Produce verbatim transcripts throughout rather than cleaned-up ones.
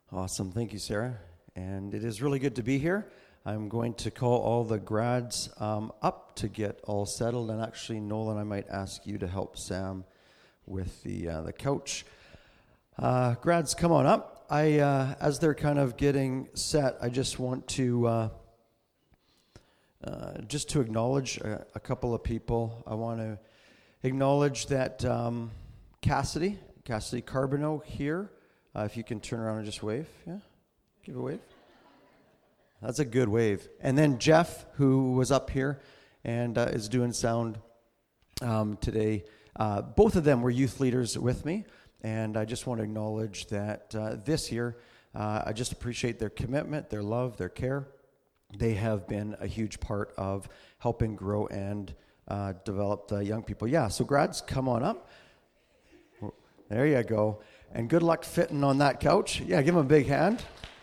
Awesome. Thank you, Sarah. And it is really good to be here. I'm going to call all the grads um, up to get all settled. And actually, Nolan, I might ask you to help Sam with the uh, the couch. Uh, grads, come on up. I, uh, as they're kind of getting set, I just want to uh, uh, just to acknowledge a, a couple of people. I want to acknowledge that um, Cassidy, Cassidy Carbonneau here. Uh, if you can turn around and just wave, yeah, give a wave. That's a good wave. And then Jeff, who was up here and uh, is doing sound um, today. Uh, both of them were youth leaders with me, and I just want to acknowledge that uh, this year, uh, I just appreciate their commitment, their love, their care. They have been a huge part of helping grow and uh, develop the young people. Yeah, so grads, come on up. There you go. And good luck fitting on that couch. Yeah, give them a big hand.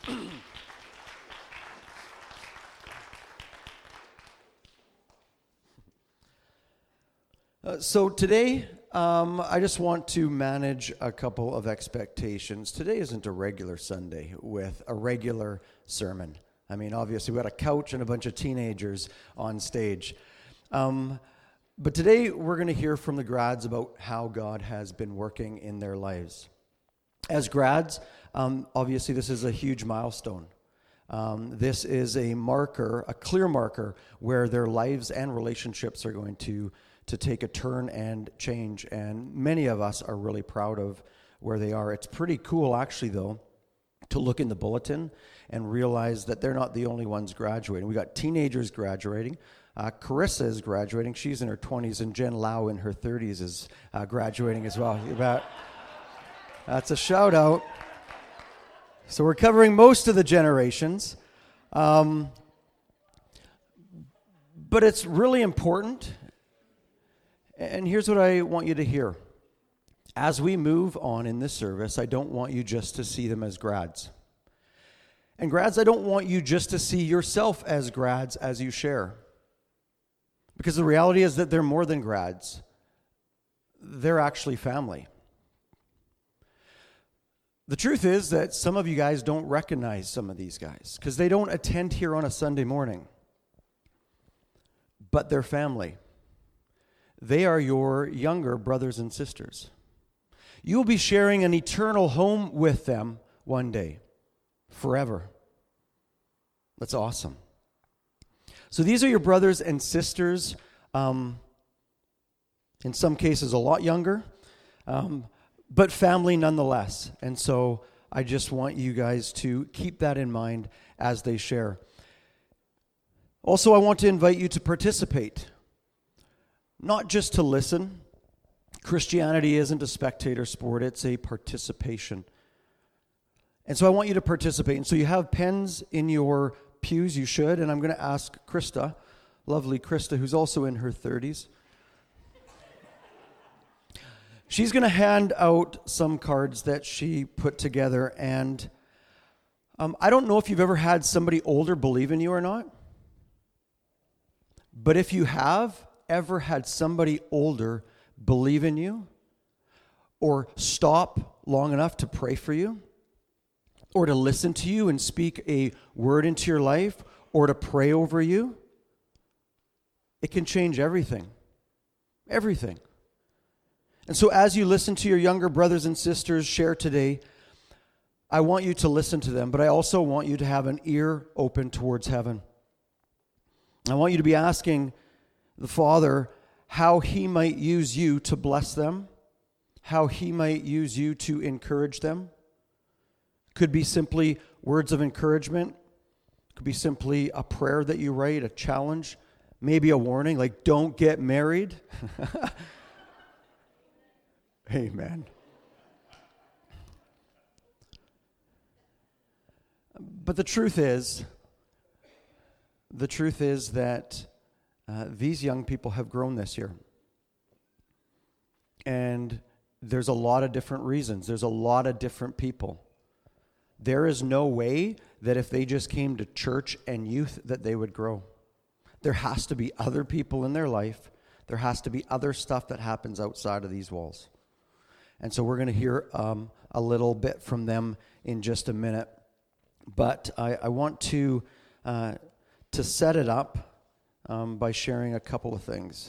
uh, so today, um, I just want to manage a couple of expectations. Today isn't a regular Sunday with a regular sermon. I mean, obviously, we got a couch and a bunch of teenagers on stage. Um, but today, we're going to hear from the grads about how God has been working in their lives. As grads, um, obviously this is a huge milestone. Um, this is a marker, a clear marker, where their lives and relationships are going to, to take a turn and change. And many of us are really proud of where they are. It's pretty cool, actually, though, to look in the bulletin and realize that they're not the only ones graduating. We got teenagers graduating. Uh, Carissa is graduating. She's in her twenties, and Jen Lau in her thirties is uh, graduating as well. About That's a shout out. So we're covering most of the generations. Um, but it's really important. And here's what I want you to hear. As we move on in this service, I don't want you just to see them as grads. And grads, I don't want you just to see yourself as grads as you share. Because the reality is that they're more than grads. They're actually family. The truth is that some of you guys don't recognize some of these guys because they don't attend here on a Sunday morning. But they're family. They are your younger brothers and sisters. You'll be sharing an eternal home with them one day, forever. That's awesome. So these are your brothers and sisters, um, in some cases a lot younger, um, but family nonetheless. And so I just want you guys to keep that in mind as they share. Also, I want to invite you to participate, not just to listen. Christianity isn't a spectator sport, it's a participation. And so I want you to participate. And so you have pens in your pews, you should, and I'm going to ask Krista, lovely Krista, who's also in her thirties. She's going to hand out some cards that she put together, and um, I don't know if you've ever had somebody older believe in you or not, but if you have ever had somebody older believe in you, or stop long enough to pray for you, or to listen to you and speak a word into your life, or to pray over you, it can change everything. Everything. And so as you listen to your younger brothers and sisters share today, I want you to listen to them, but I also want you to have an ear open towards heaven. I want you to be asking the Father how He might use you to bless them, how He might use you to encourage them. Could be simply words of encouragement. Could be simply a prayer that you write, a challenge, maybe a warning, like don't get married. Amen. But the truth is, the truth is that uh, these young people have grown this year. And there's a lot of different reasons. There's a lot of different people. There is no way that if they just came to church and youth that they would grow. There has to be other people in their life. There has to be other stuff that happens outside of these walls. And so we're going to hear um, a little bit from them in just a minute. but I, I want to uh, to set it up um, by sharing a couple of things.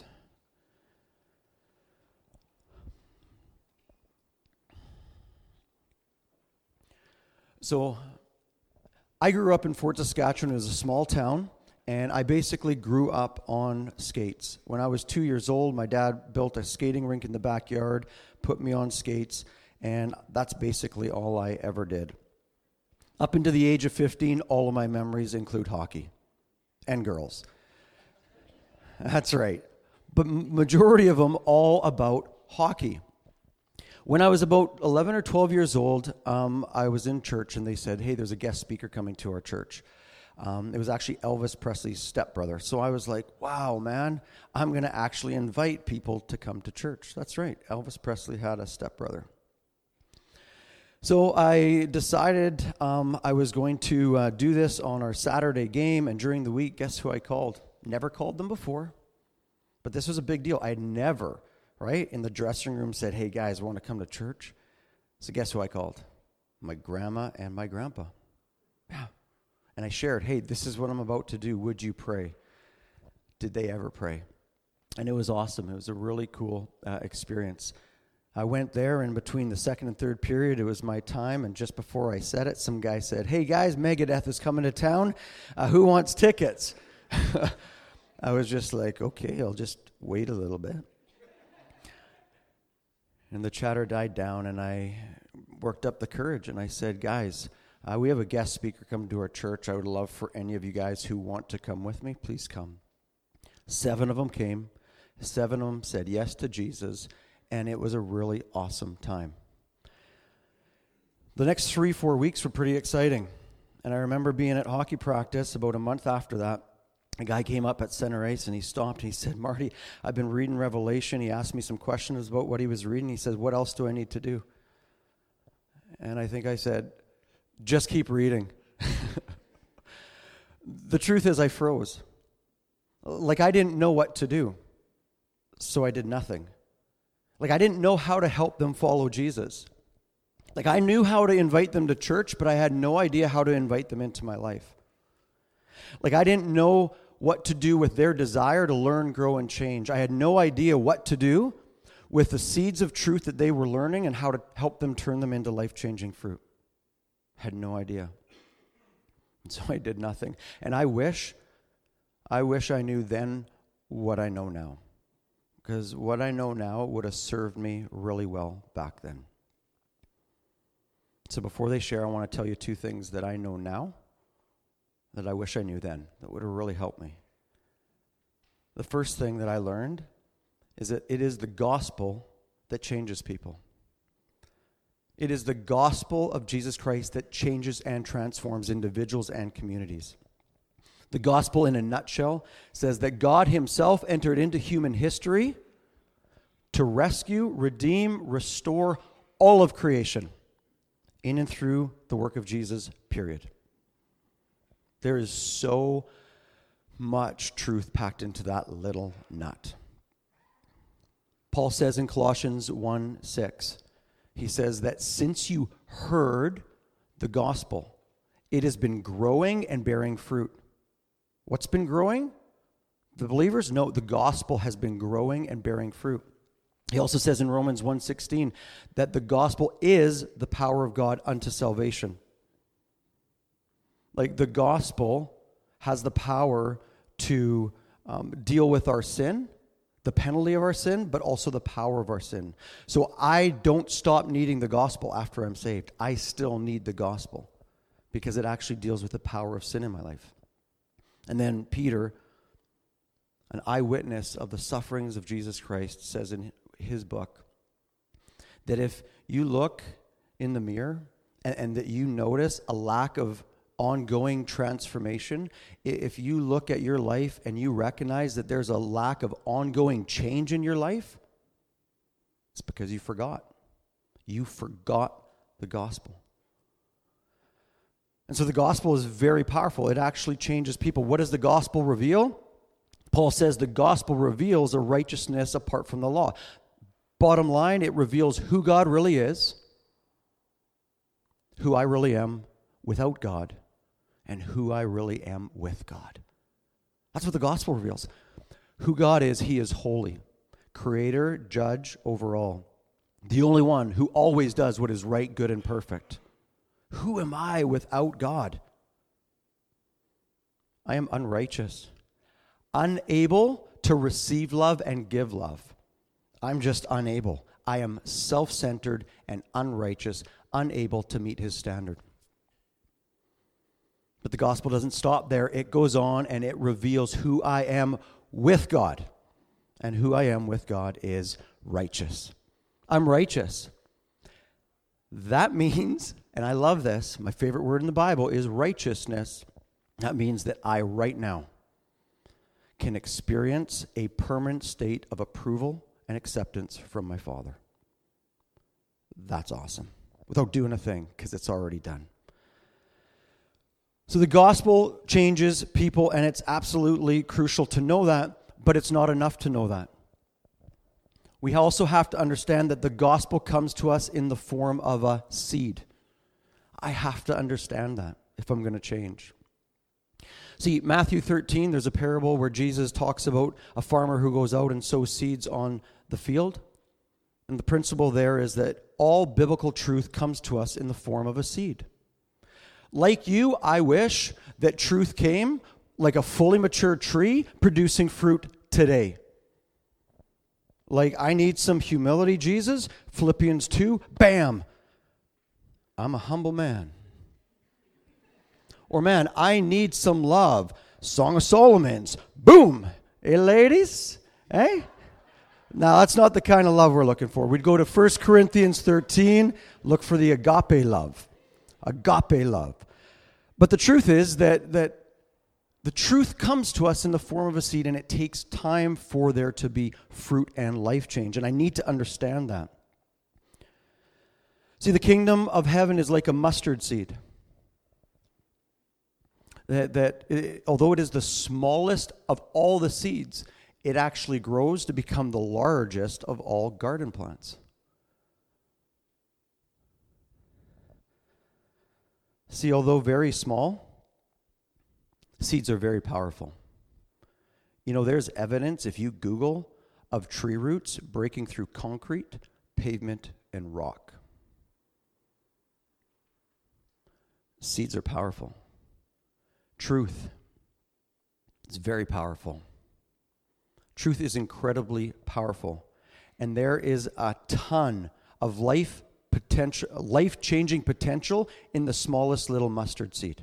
So, I grew up in Fort Saskatchewan. It was a small town, and I basically grew up on skates. When I was two years old, my dad built a skating rink in the backyard, put me on skates, and that's basically all I ever did. Up into the age of fifteen, all of my memories include hockey and girls. That's right. But majority of them all about hockey. When I was about eleven or twelve years old, um, I was in church, and they said, hey, there's a guest speaker coming to our church. Um, it was actually Elvis Presley's stepbrother. So I was like, wow, man, I'm going to actually invite people to come to church. That's right. Elvis Presley had a stepbrother. So I decided um, I was going to uh, do this on our Saturday game, and during the week, guess who I called? Never called them before, but this was a big deal. I had never, right, in the dressing room said, hey, guys, want to come to church? So guess who I called? My grandma and my grandpa. Yeah. And I shared, hey, this is what I'm about to do. Would you pray? Did they ever pray? And it was awesome. It was a really cool uh, experience. I went there, and between the second and third period, it was my time, and just before I said it, some guy said, hey, guys, Megadeth is coming to town. Uh, who wants tickets? I was just like, okay, I'll just wait a little bit. And the chatter died down, and I worked up the courage, and I said, guys, uh, we have a guest speaker coming to our church. I would love for any of you guys who want to come with me, please come. Seven of them came. Seven of them said yes to Jesus, and it was a really awesome time. The next three, four weeks were pretty exciting. And I remember being at hockey practice about a month after that. A guy came up at center ice, and he stopped, and he said, Marty, I've been reading Revelation. He asked me some questions about what he was reading. He says, what else do I need to do? And I think I said, just keep reading. The truth is I froze. Like I didn't know what to do, so I did nothing. Like I didn't know how to help them follow Jesus. Like I knew how to invite them to church, but I had no idea how to invite them into my life. Like I didn't know what to do with their desire to learn, grow, and change. I had no idea what to do with the seeds of truth that they were learning and how to help them turn them into life-changing fruit. Had no idea. And so I did nothing. And I wish, I wish I knew then what I know now. Because what I know now would have served me really well back then. So before they share, I want to tell you two things that I know now that I wish I knew then, that would have really helped me. The first thing that I learned is that it is the gospel that changes people. It is the gospel of Jesus Christ that changes and transforms individuals and communities. The gospel, in a nutshell, says that God himself entered into human history to rescue, redeem, restore all of creation in and through the work of Jesus, period. There is so much truth packed into that little nut. Paul says in Colossians one six, he says that since you heard the gospel, it has been growing and bearing fruit. What's been growing? The believers? No, the gospel has been growing and bearing fruit. He also says in Romans one sixteen that the gospel is the power of God unto salvation. Like the gospel has the power to um, deal with our sin, the penalty of our sin, but also the power of our sin. So I don't stop needing the gospel after I'm saved. I still need the gospel because it actually deals with the power of sin in my life. And then Peter, an eyewitness of the sufferings of Jesus Christ, says in his book that if you look in the mirror and, and that you notice a lack of ongoing transformation, if you look at your life and you recognize that there's a lack of ongoing change in your life, it's because you forgot. You forgot the gospel. And so the gospel is very powerful. It actually changes people. What does the gospel reveal? Paul says the gospel reveals a righteousness apart from the law. Bottom line, it reveals who God really is, who I really am without God, and who I really am with God. That's what the gospel reveals. Who God is, he is holy, creator, judge over all, the only one who always does what is right, good, and perfect. Who am I without God? I am unrighteous, unable to receive love and give love. I'm just unable. I am self-centered and unrighteous, unable to meet his standard. But the gospel doesn't stop there. It goes on and it reveals who I am with God. And who I am with God is righteous. I'm righteous. That means, and I love this, my favorite word in the Bible is righteousness. That means that I right now can experience a permanent state of approval and acceptance from my Father. That's awesome. Without doing a thing, because it's already done. So the gospel changes people, and it's absolutely crucial to know that, but it's not enough to know that. We also have to understand that the gospel comes to us in the form of a seed. I have to understand that if I'm going to change. See, Matthew thirteen, there's a parable where Jesus talks about a farmer who goes out and sows seeds on the field. And the principle there is that all biblical truth comes to us in the form of a seed. Like you, I wish that truth came like a fully mature tree producing fruit today. Like, I need some humility, Jesus. Philippians two, bam. I'm a humble man. Or, man, I need some love. Song of Solomon's, boom. Hey, ladies? Hey? Now, that's not the kind of love we're looking for. We'd go to First Corinthians thirteen, look for the agape love. Agape love. But the truth is that, that the truth comes to us in the form of a seed, and it takes time for there to be fruit and life change. And I need to understand that. See, the kingdom of heaven is like a mustard seed. That, that it, although it is the smallest of all the seeds, it actually grows to become the largest of all garden plants. See, although very small, seeds are very powerful. You know, there's evidence, if you Google, of tree roots breaking through concrete, pavement, and rock. Seeds are powerful. Truth is very powerful. Truth is incredibly powerful. And there is a ton of life potential, life-changing potential in the smallest little mustard seed.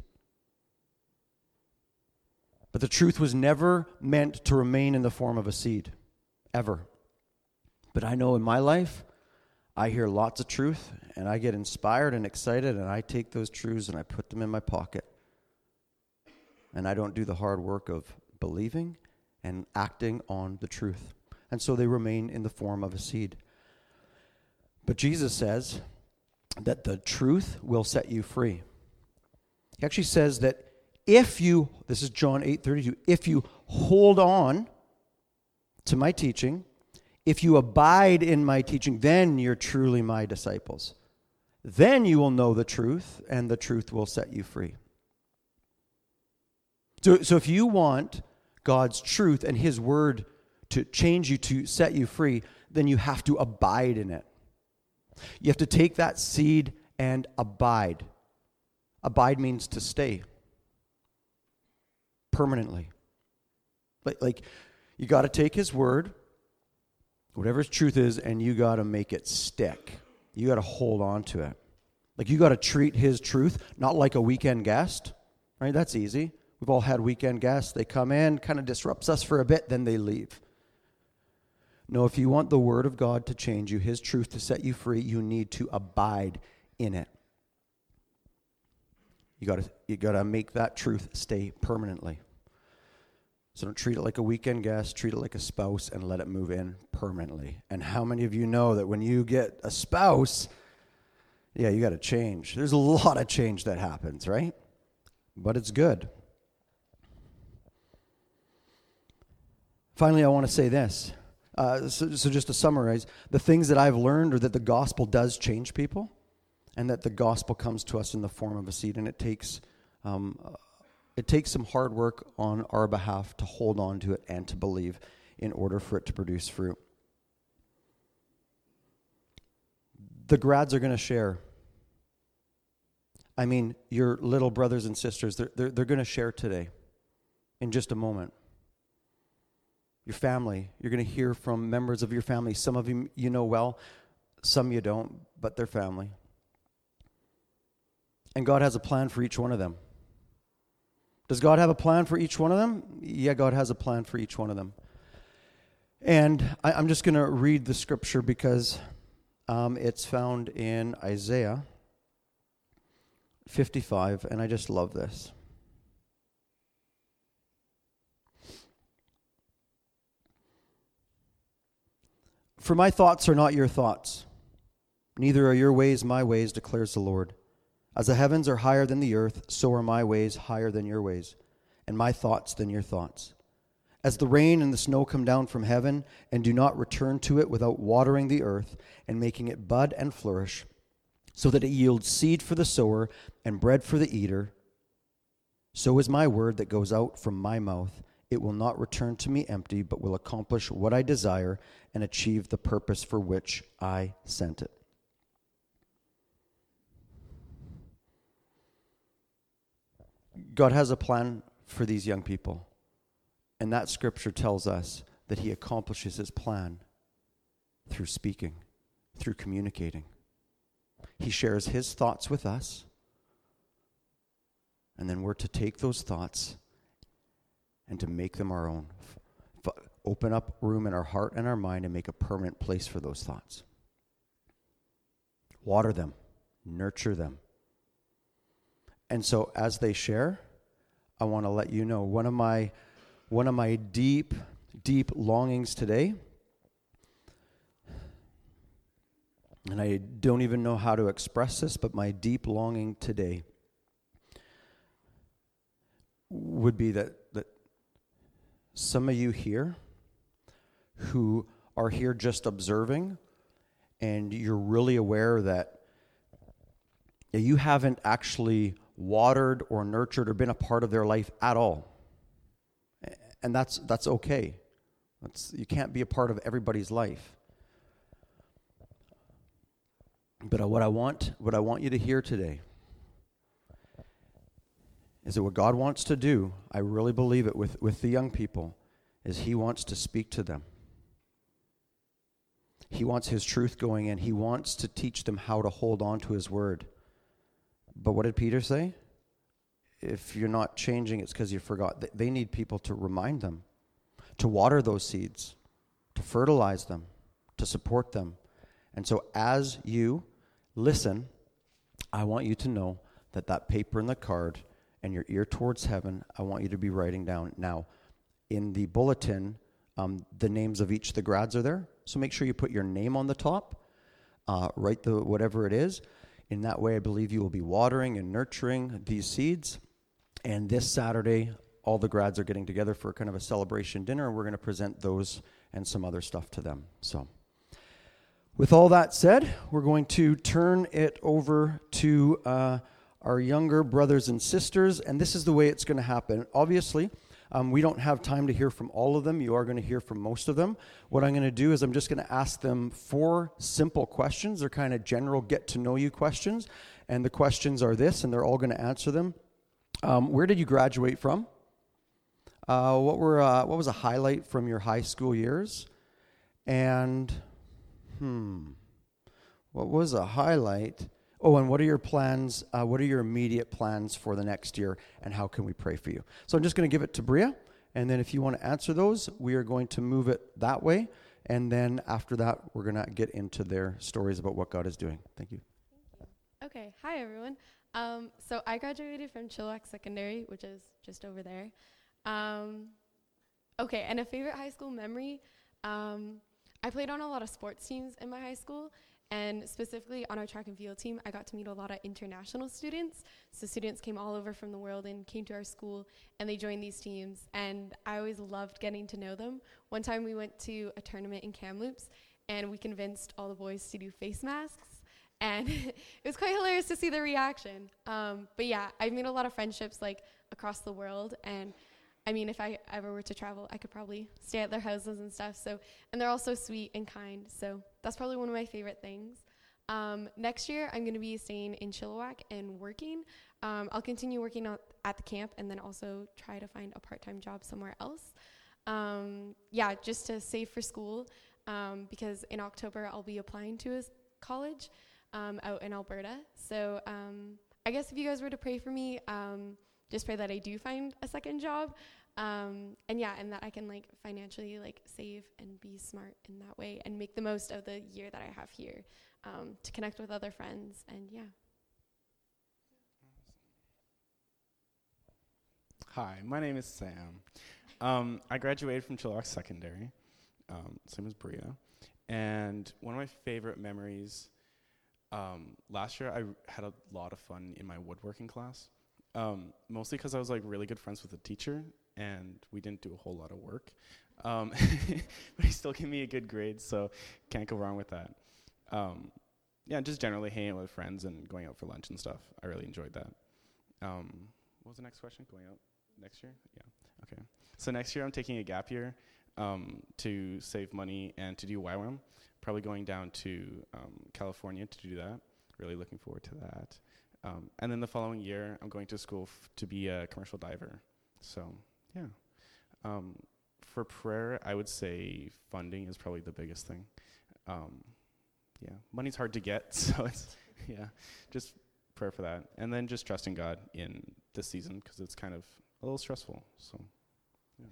But the truth was never meant to remain in the form of a seed, ever. But I know in my life, I hear lots of truth, and I get inspired and excited, and I take those truths and I put them in my pocket. And I don't do the hard work of believing and acting on the truth. And so they remain in the form of a seed. But Jesus says that the truth will set you free. He actually says that if you, this is John eight thirty-two, if you hold on to my teaching, if you abide in my teaching, then you're truly my disciples. Then you will know the truth, and the truth will set you free. So, so if you want God's truth and his word to change you, to set you free, then you have to abide in it. You have to take that seed and abide. Abide means to stay permanently. Like, like you got to take his word, whatever his truth is, and you got to make it stick. You got to hold on to it. Like, you got to treat his truth not like a weekend guest, right? That's easy. We've all had weekend guests. They come in, kind of disrupts us for a bit, then they leave. No, if you want the word of God to change you, his truth to set you free, you need to abide in it. You got to you got to make that truth stay permanently. So don't treat it like a weekend guest, treat it like a spouse, and let it move in permanently. And how many of you know that when you get a spouse, yeah, you got to change. There's a lot of change that happens, right? But it's good. Finally, I want to say this. Uh, so, so just to summarize, the things that I've learned are that the gospel does change people, and that the gospel comes to us in the form of a seed, and it takes um, It takes some hard work on our behalf to hold on to it and to believe in order for it to produce fruit. The grads are going to share. I mean, your little brothers and sisters, they're, they're, they're going to share today in just a moment. Your family, you're going to hear from members of your family. Some of you you know well, some you don't, but they're family. And God has a plan for each one of them. Does God have a plan for each one of them? Yeah, God has a plan for each one of them. And I, I'm just going to read the scripture because um, it's found in Isaiah fifty-five, and I just love this. For my thoughts are not your thoughts, neither are your ways my ways, declares the Lord. As the heavens are higher than the earth, so are my ways higher than your ways, and my thoughts than your thoughts. As the rain and the snow come down from heaven, and do not return to it without watering the earth, and making it bud and flourish, so that it yields seed for the sower and bread for the eater, so is my word that goes out from my mouth. It will not return to me empty, but will accomplish what I desire and achieve the purpose for which I sent it. God has a plan for these young people, and that scripture tells us that he accomplishes his plan through speaking, through communicating. He shares his thoughts with us, and then we're to take those thoughts and to make them our own. F- open up room in our heart and our mind and make a permanent place for those thoughts. Water them, nurture them. And so as they share, I want to let you know one of my one of my deep, deep longings today, and I don't even know how to express this, but my deep longing today would be that, that some of you here who are here just observing, and you're really aware that you haven't actually watered or nurtured or been a part of their life at all. And that's that's okay. That's, you can't be a part of everybody's life. But what I want, what I want you to hear today is that what God wants to do, I really believe it with, with the young people, is he wants to speak to them. He wants his truth going in. He wants to teach them how to hold on to his word. But what did Peter say? If you're not changing, it's because you forgot. They need people to remind them, to water those seeds, to fertilize them, to support them. And so as you listen, I want you to know that that paper and the card and your ear towards heaven, I want you to be writing down. Now, in the bulletin, um, the names of each of the grads are there. So make sure you put your name on the top, uh, write the whatever it is. In that way, I believe you will be watering and nurturing these seeds. And this Saturday, all the grads are getting together for kind of a celebration dinner, and we're going to present those and some other stuff to them. So, with all that said, we're going to turn it over to uh, our younger brothers and sisters, and this is the way it's going to happen. Obviously, um, we don't have time to hear from all of them. You are going to hear from most of them. What I'm going to do is I'm just going to ask them four simple questions. They're kind of general get-to-know-you questions, and the questions are this, and they're all going to answer them. Um, where did you graduate from? Uh, what were uh, what was a highlight from your high school years? And hmm, what was a highlight? Oh, and what are your plans? Uh, what are your immediate plans for the next year, and how can we pray for you? So I'm just going to give it to Bria, and then if you want to answer those, we are going to move it that way, and then after that, we're going to get into their stories about what God is doing. Thank you. Okay, hi everyone. Um, so I graduated from Chilliwack Secondary, which is just over there. Um, okay, and a favorite high school memory. Um, I played on a lot of sports teams in my high school, and specifically on our track and field team, I got to meet a lot of international students. So students came all over from the world and came to our school, and they joined these teams, and I always loved getting to know them. One time we went to a tournament in Kamloops, and we convinced all the boys to do face masks. and it was quite hilarious to see the reaction. Um, but yeah, I've made a lot of friendships like across the world, and I mean, if I ever were to travel, I could probably stay at their houses and stuff. So, and they're all so sweet and kind. So that's probably one of my favorite things. Um, next year, I'm going to be staying in Chilliwack and working. Um, I'll continue working on, at the camp, and then also try to find a part-time job somewhere else. Um, yeah, just to save for school, um, because in October I'll be applying to a s- college um, out in Alberta. So um, I guess if you guys were to pray for me, um, just pray that I do find a second job, um, and yeah, and that I can like financially like save and be smart in that way and make the most of the year that I have here, um, to connect with other friends, and yeah. Hi, my name is Sam. Um, I graduated from Chilliwack Secondary, um, same as Bria, and one of my favorite memories, um, last year I r- had a lot of fun in my woodworking class, um, mostly because I was like really good friends with the teacher, and we didn't do a whole lot of work, um, but he still gave me a good grade, so can't go wrong with that. Um, yeah, just generally hanging out with friends and going out for lunch and stuff. I really enjoyed that. Um, what was the next question? Going out next year? Yeah. Okay. So next year I'm taking a gap year um, to save money and to do Y WAM. Probably going down to um, California to do that. Really looking forward to that. Um, and then the following year I'm going to school f- to be a commercial diver. So yeah. Um, for prayer, I would say funding is probably the biggest thing. Um, yeah, money's hard to get, so it's yeah, just prayer for that, and then just trusting God in this season because it's kind of a little stressful. So, yeah.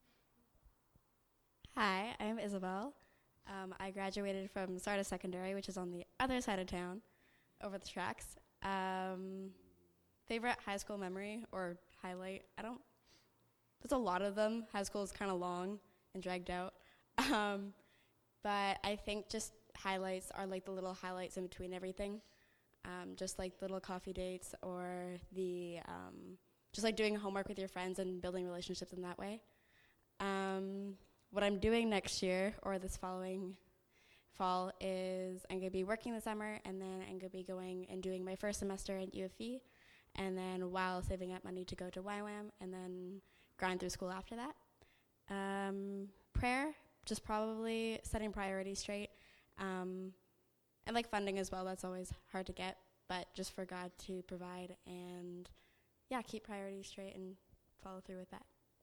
Hi, I'm Isabel. Um, I graduated from Sarda Secondary, which is on the other side of town, over the tracks. Um, favorite high school memory or highlight? I don't. There's a lot of them. High school is kind of long and dragged out, um, but I think just highlights are like the little highlights in between everything. Um, just like little coffee dates or the um, just like doing homework with your friends and building relationships in that way. Um, what I'm doing next year or this following fall is I'm going to be working the summer, and then I'm going to be going and doing my first semester at U F E, and then while saving up money to go to Y WAM, and then grind through school after that. Um, prayer, just probably setting priorities straight. Um, and like funding as well, that's always hard to get, but just for God to provide and yeah, keep priorities straight and follow through with that.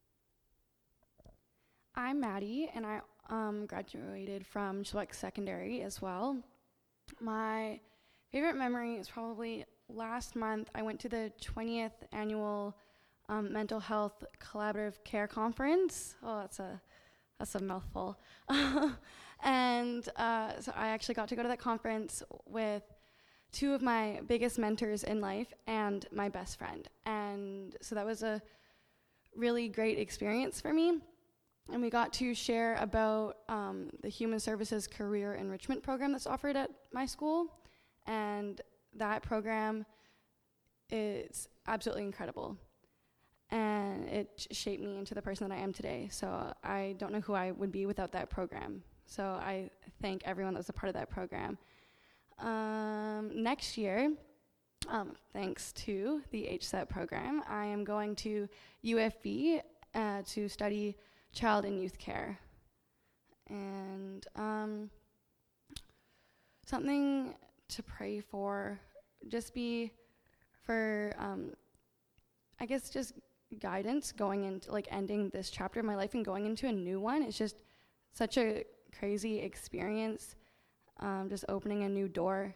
I'm Maddie, and I um, graduated from Chilliwack Secondary as well. My favorite memory is probably last month. I went to the twentieth annual um, Mental Health Collaborative Care Conference. Oh, that's a that's a mouthful. And uh, so I actually got to go to that conference with two of my biggest mentors in life and my best friend. And so that was a really great experience for me. And we got to share about um, the Human Services Career Enrichment Program that's offered at my school. And that program is absolutely incredible. And it shaped me into the person that I am today. So I don't know who I would be without that program. So I thank everyone that was a part of that program. Um, next year, um, thanks to the H S E T program, I am going to U F B uh, to study child and youth care. And um, something to pray for, just be for, um, I guess, just guidance going into, like, ending this chapter of my life and going into a new one. It's just such a crazy experience, um, just opening a new door.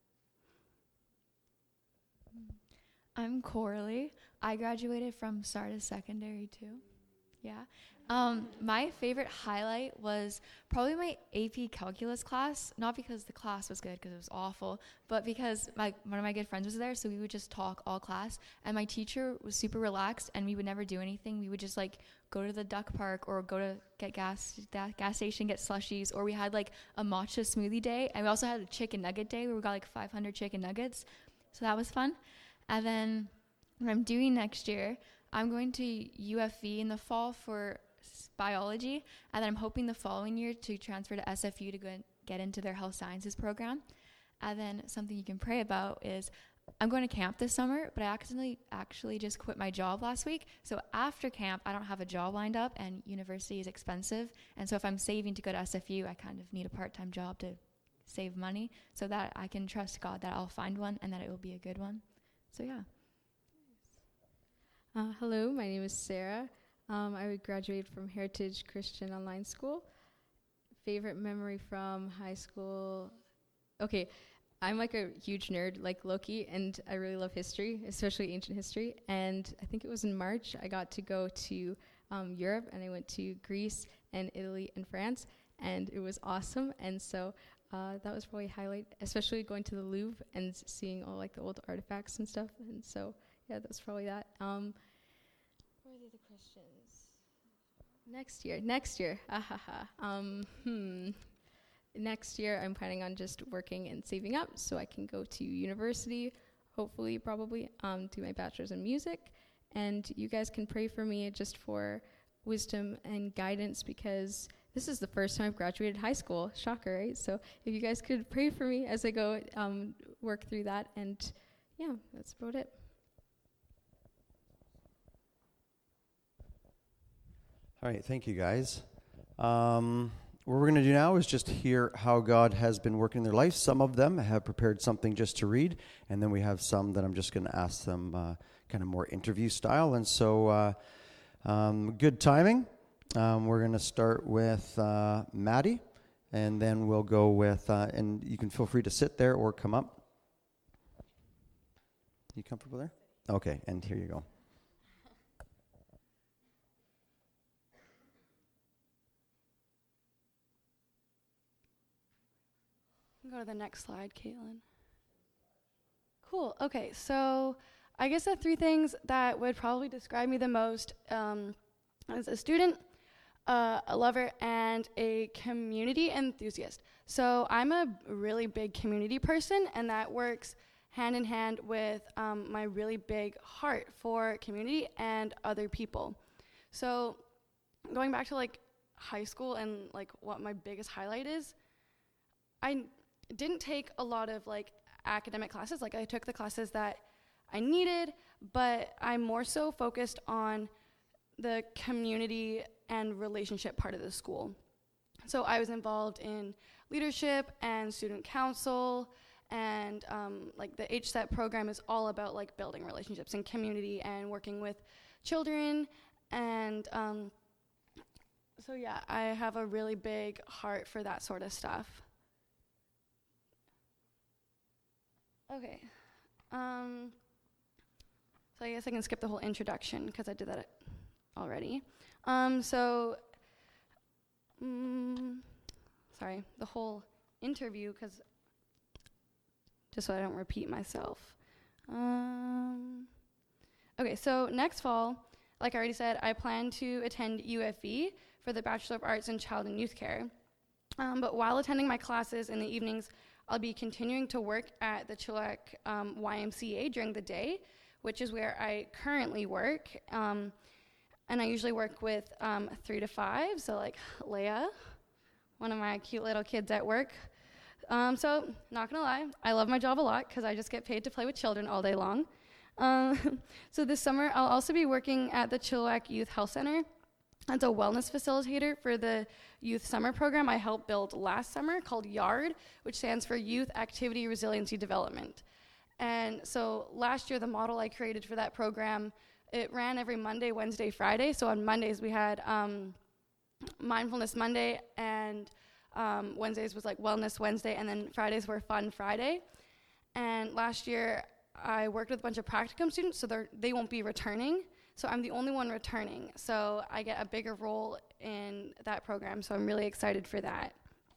I'm Coralie. I graduated from Sarda Secondary too. Yeah. Um, my favorite highlight was probably my A P Calculus class, not because the class was good, because it was awful, but because my one of my good friends was there, so we would just talk all class, and my teacher was super relaxed, and we would never do anything. We would just, like, go to the duck park or go to get gas, da- gas station, get slushies, or we had, like, a matcha smoothie day, and we also had a chicken nugget day where we got, like, five hundred chicken nuggets, so that was fun. And then what I'm doing next year, I'm going to U F V in the fall for biology, and then I'm hoping the following year to transfer to S F U to go and get into their health sciences program. And then something you can pray about is, I'm going to camp this summer, but I accidentally actually just quit my job last week. So after camp, I don't have a job lined up, and university is expensive. And so if I'm saving to go to S F U, I kind of need a part-time job to save money so that I can trust God that I'll find one and that it will be a good one. So yeah. Uh, hello, my name is Sarah. Um, I graduated from Heritage Christian Online School. Favorite memory from high school? Okay, I'm like a huge nerd, like Loki, and I really love history, especially ancient history. And I think it was in March, I got to go to um, Europe, and I went to Greece and Italy and France, and it was awesome. And so uh, that was probably a highlight, especially going to the Louvre and seeing all like the old artifacts and stuff. And so, yeah, that's probably that. Um, what are the questions? Next year, next year, ah ha ha. Um, hmm. Next year, I'm planning on just working and saving up so I can go to university, hopefully, probably, um, do my bachelor's in music. And you guys can pray for me just for wisdom and guidance, because this is the first time I've graduated high school. Shocker, right? So if you guys could pray for me as I go um, work through that. And yeah, that's about it. All right, thank you, guys. Um, what we're going to do now is just hear how God has been working in their life. Some of them have prepared something just to read, and then we have some that I'm just going to ask them uh, kind of more interview style. And so, uh, um, good timing. Um, we're going to start with uh, Maddie, and then we'll go with, uh, and you can feel free to sit there or come up. You comfortable there? Okay, and here you go. Go to the next slide, Caitlin. Cool. Okay, so I guess the three things that would probably describe me the most um, as a student, uh, a lover, and a community enthusiast. So I'm a really big community person, and that works hand in hand with um, my really big heart for community and other people. So going back to like high school and like what my biggest highlight is, I didn't take a lot of like academic classes. Like I took the classes that I needed, but I'm more so focused on the community and relationship part of the school. So I was involved in leadership and student council, and um, like the H SET program is all about like building relationships and community and working with children. And um, so yeah, I have a really big heart for that sort of stuff. Okay, um, so I guess I can skip the whole introduction because I did that already. Um, so, mm, sorry, the whole interview, because just so I don't repeat myself. Um, okay, so next fall, like I already said, I plan to attend U F V for the Bachelor of Arts in Child and Youth Care. Um, but while attending my classes in the evenings, I'll be continuing to work at the Chilliwack um, Y M C A during the day, which is where I currently work. Um, and I usually work with um, three to five, so like Leia, one of my cute little kids at work. Um, so, not gonna lie, I love my job a lot because I just get paid to play with children all day long. Um, so this summer, I'll also be working at the Chilliwack Youth Health Center as a wellness facilitator for the youth summer program I helped build last summer called YARD, which stands for Youth Activity Resiliency Development. And so last year, the model I created for that program, it ran every Monday, Wednesday, Friday. So on Mondays, we had um, Mindfulness Monday, and um, Wednesdays was like Wellness Wednesday, and then Fridays were Fun Friday. And last year, I worked with a bunch of practicum students, so they're, they won't be returning. So I'm the only one returning. So I get a bigger role in that program, so I'm really excited for that.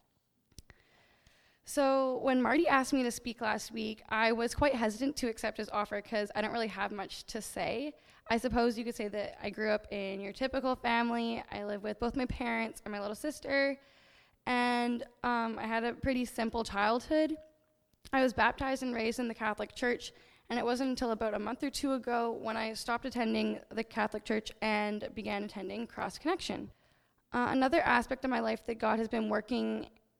So when Marty asked me to speak last week, I was quite hesitant to accept his offer because I don't really have much to say. I suppose you could say that I grew up in your typical family. I live with both my parents and my little sister, and um, I had a pretty simple childhood. I was baptized and raised in the Catholic Church, and it wasn't until about a month or two ago when I stopped attending the Catholic Church and began attending Cross Connection. Uh, another aspect of my life that God has been working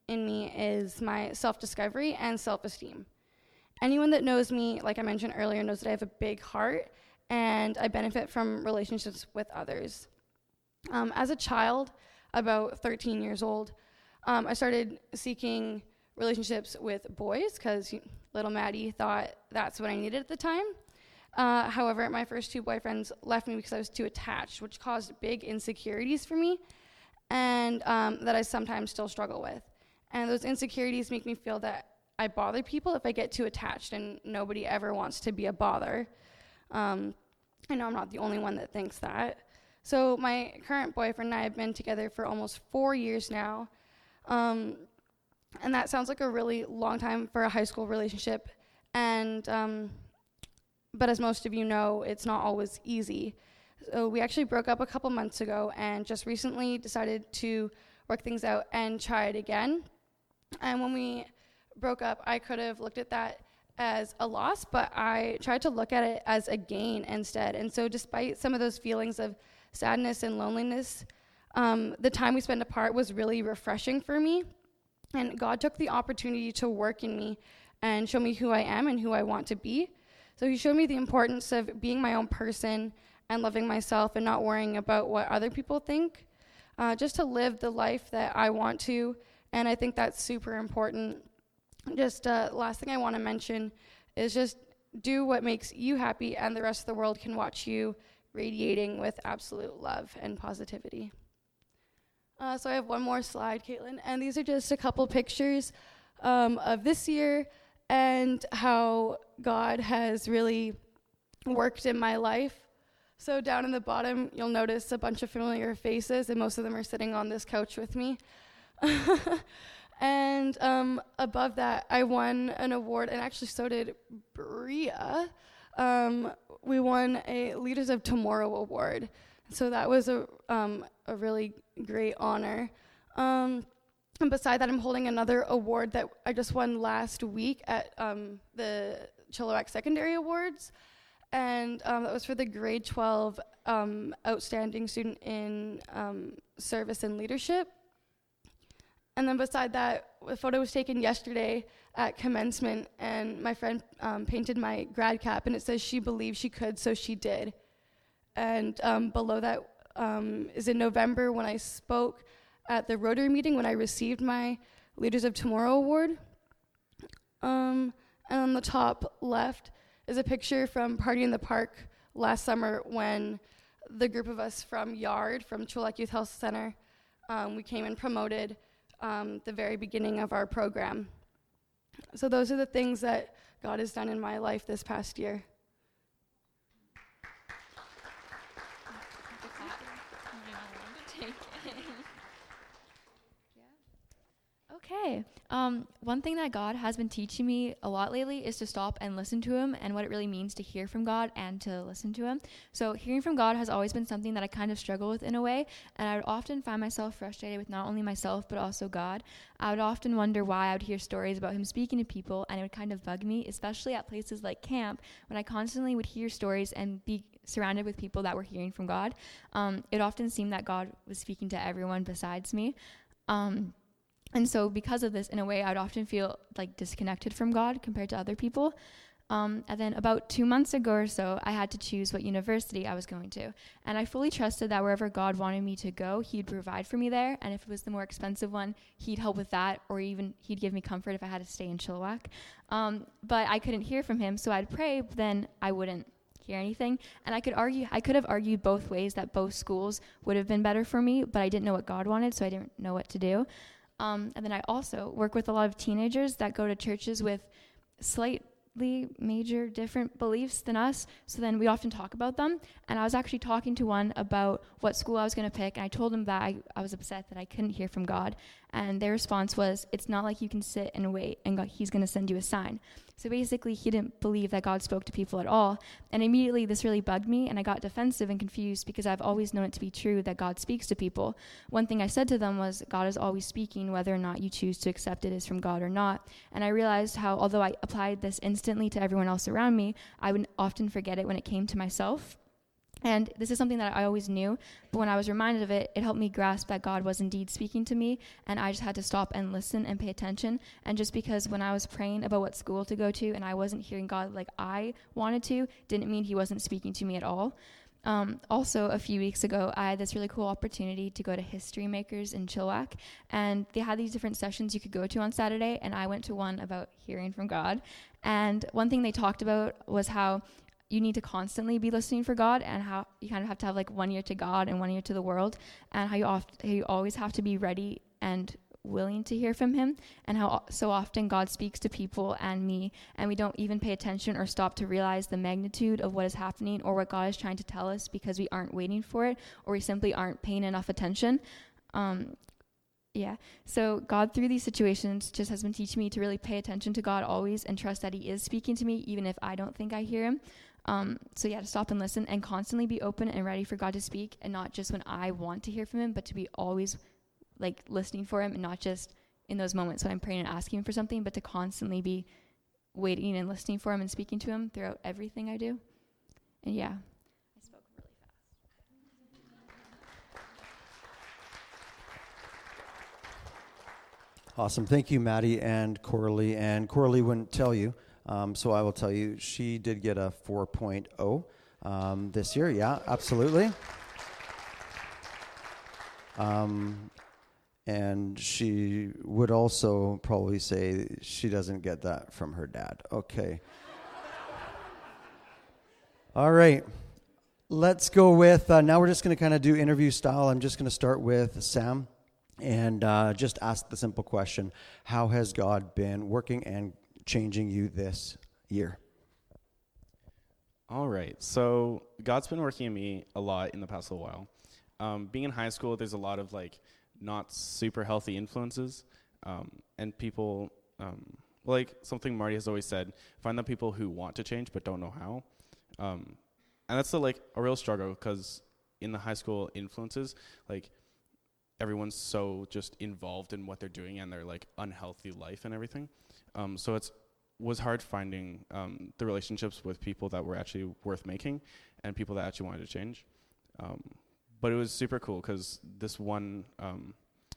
in me is my self-discovery and self-esteem. Anyone that knows me, like I mentioned earlier, knows that I have a big heart and I benefit from relationships with others. Um, as a child, about thirteen years old, um, I started seeking relationships with boys because little Maddie thought that's what I needed at the time. Uh, however, my first two boyfriends left me because I was too attached, which caused big insecurities for me and um, that I sometimes still struggle with. And those insecurities make me feel that I bother people if I get too attached, and nobody ever wants to be a bother. Um, I know I'm not the only one that thinks that. So my current boyfriend and I have been together for almost four years now. Um, and that sounds like a really long time for a high school relationship. And um, but as most of you know, it's not always easy. So we actually broke up a couple months ago and just recently decided to work things out and try it again. And when we broke up, I could have looked at that as a loss, but I tried to look at it as a gain instead. And so despite some of those feelings of sadness and loneliness, um, the time we spent apart was really refreshing for me. And God took the opportunity to work in me and show me who I am and who I want to be. So he showed me the importance of being my own person and loving myself and not worrying about what other people think, uh, just to live the life that I want to. And I think that's super important. Just uh, last thing I want to mention is just do what makes you happy, and the rest of the world can watch you radiating with absolute love and positivity. Uh, so I have one more slide, Caitlin, and these are just a couple pictures um, of this year and how God has really worked in my life. So down in the bottom, you'll notice a bunch of familiar faces, and most of them are sitting on this couch with me. And um, above that, I won an award, and actually so did Bria. Um, we won a Leaders of Tomorrow award. So that was a um, a really great honor. Um, and beside that, I'm holding another award that I just won last week at um, the Chilliwack Secondary Awards. And um, that was for the grade twelve um, Outstanding Student in um, Service and Leadership. And then beside that, a photo was taken yesterday at commencement, and my friend um, painted my grad cap, and it says she believed she could, so she did. And um, below that um, is in November when I spoke at the Rotary meeting when I received my Leaders of Tomorrow award. Um, and on the top left is a picture from Party in the Park last summer when the group of us from YARD, from Chilliwack Youth Health Center, um, we came and promoted Um, the very beginning of our program. So those are the things that God has done in my life this past year. Okay. Um, one thing that God has been teaching me a lot lately is to stop and listen to him, and what it really means to hear from God and to listen to him. So hearing from God has always been something that I kind of struggle with in a way, and I would often find myself frustrated with not only myself but also God. I would often wonder why I would hear stories about him speaking to people, and it would kind of bug me, especially at places like camp when I constantly would hear stories and be surrounded with people that were hearing from God. Um, it often seemed that God was speaking to everyone besides me. Um, And so because of this, in a way, I would often feel like disconnected from God compared to other people. Um, and then about two months ago or so, I had to choose what university I was going to. And I fully trusted that wherever God wanted me to go, he'd provide for me there. And if it was the more expensive one, he'd help with that, or even he'd give me comfort if I had to stay in Chilliwack. Um, but I couldn't hear from him, so I'd pray, but then I wouldn't hear anything. And I could argue, I could have argued both ways that both schools would have been better for me, but I didn't know what God wanted, so I didn't know what to do. Um, and then I also work with a lot of teenagers that go to churches with slightly major different beliefs than us. So then we often talk about them. And I was actually talking to one about what school I was going to pick. And I told him that I, I was upset that I couldn't hear from God. And their response was, it's not like you can sit and wait and God, he's going to send you a sign. So basically, he didn't believe that God spoke to people at all. And immediately, this really bugged me, and I got defensive and confused because I've always known it to be true that God speaks to people. One thing I said to them was, God is always speaking, whether or not you choose to accept it is from God or not. And I realized how, although I applied this instantly to everyone else around me, I would often forget it when it came to myself. And this is something that I always knew, but when I was reminded of it, it helped me grasp that God was indeed speaking to me, and I just had to stop and listen and pay attention. And just because when I was praying about what school to go to and I wasn't hearing God like I wanted to, didn't mean he wasn't speaking to me at all. Um, also, a few weeks ago, I had this really cool opportunity to go to History Makers in Chilliwack, and they had these different sessions you could go to on Saturday, and I went to one about hearing from God. And one thing they talked about was how you need to constantly be listening for God, and how you kind of have to have like one ear to God and one ear to the world, and how you, oft- how you always have to be ready and willing to hear from him, and how so often God speaks to people and me, and we don't even pay attention or stop to realize the magnitude of what is happening or what God is trying to tell us because we aren't waiting for it, or we simply aren't paying enough attention. Um, yeah, so God through these situations just has been teaching me to really pay attention to God always and trust that he is speaking to me even if I don't think I hear him. Um, so yeah, to stop and listen and constantly be open and ready for God to speak, and not just when I want to hear from him, but to be always like listening for him, and not just in those moments when I'm praying and asking him for something, but to constantly be waiting and listening for him and speaking to him throughout everything I do. And yeah, I spoke really fast. Awesome. Thank you, Maddie and Coralie. And Coralie wouldn't tell you, um, so I will tell you, she did get a four point oh um, this year. Yeah, absolutely. Um, and she would also probably say she doesn't get that from her dad. Okay. All right. Let's go with, uh, now we're just going to kind of do interview style. I'm just going to start with Sam and uh, just ask the simple question, how has God been working and changing you this year? All right. So God's been working in me a lot in the past little while. Um, being in high school, there's a lot of like not super healthy influences, um, and people, um, like something Marty has always said, find the people who want to change but don't know how. Um, and that's a, like a real struggle, because in the high school influences, like everyone's so just involved in what they're doing and their like unhealthy life and everything. Um, so it's was hard finding um, the relationships with people that were actually worth making and people that actually wanted to change. Um, but it was super cool because this one, um,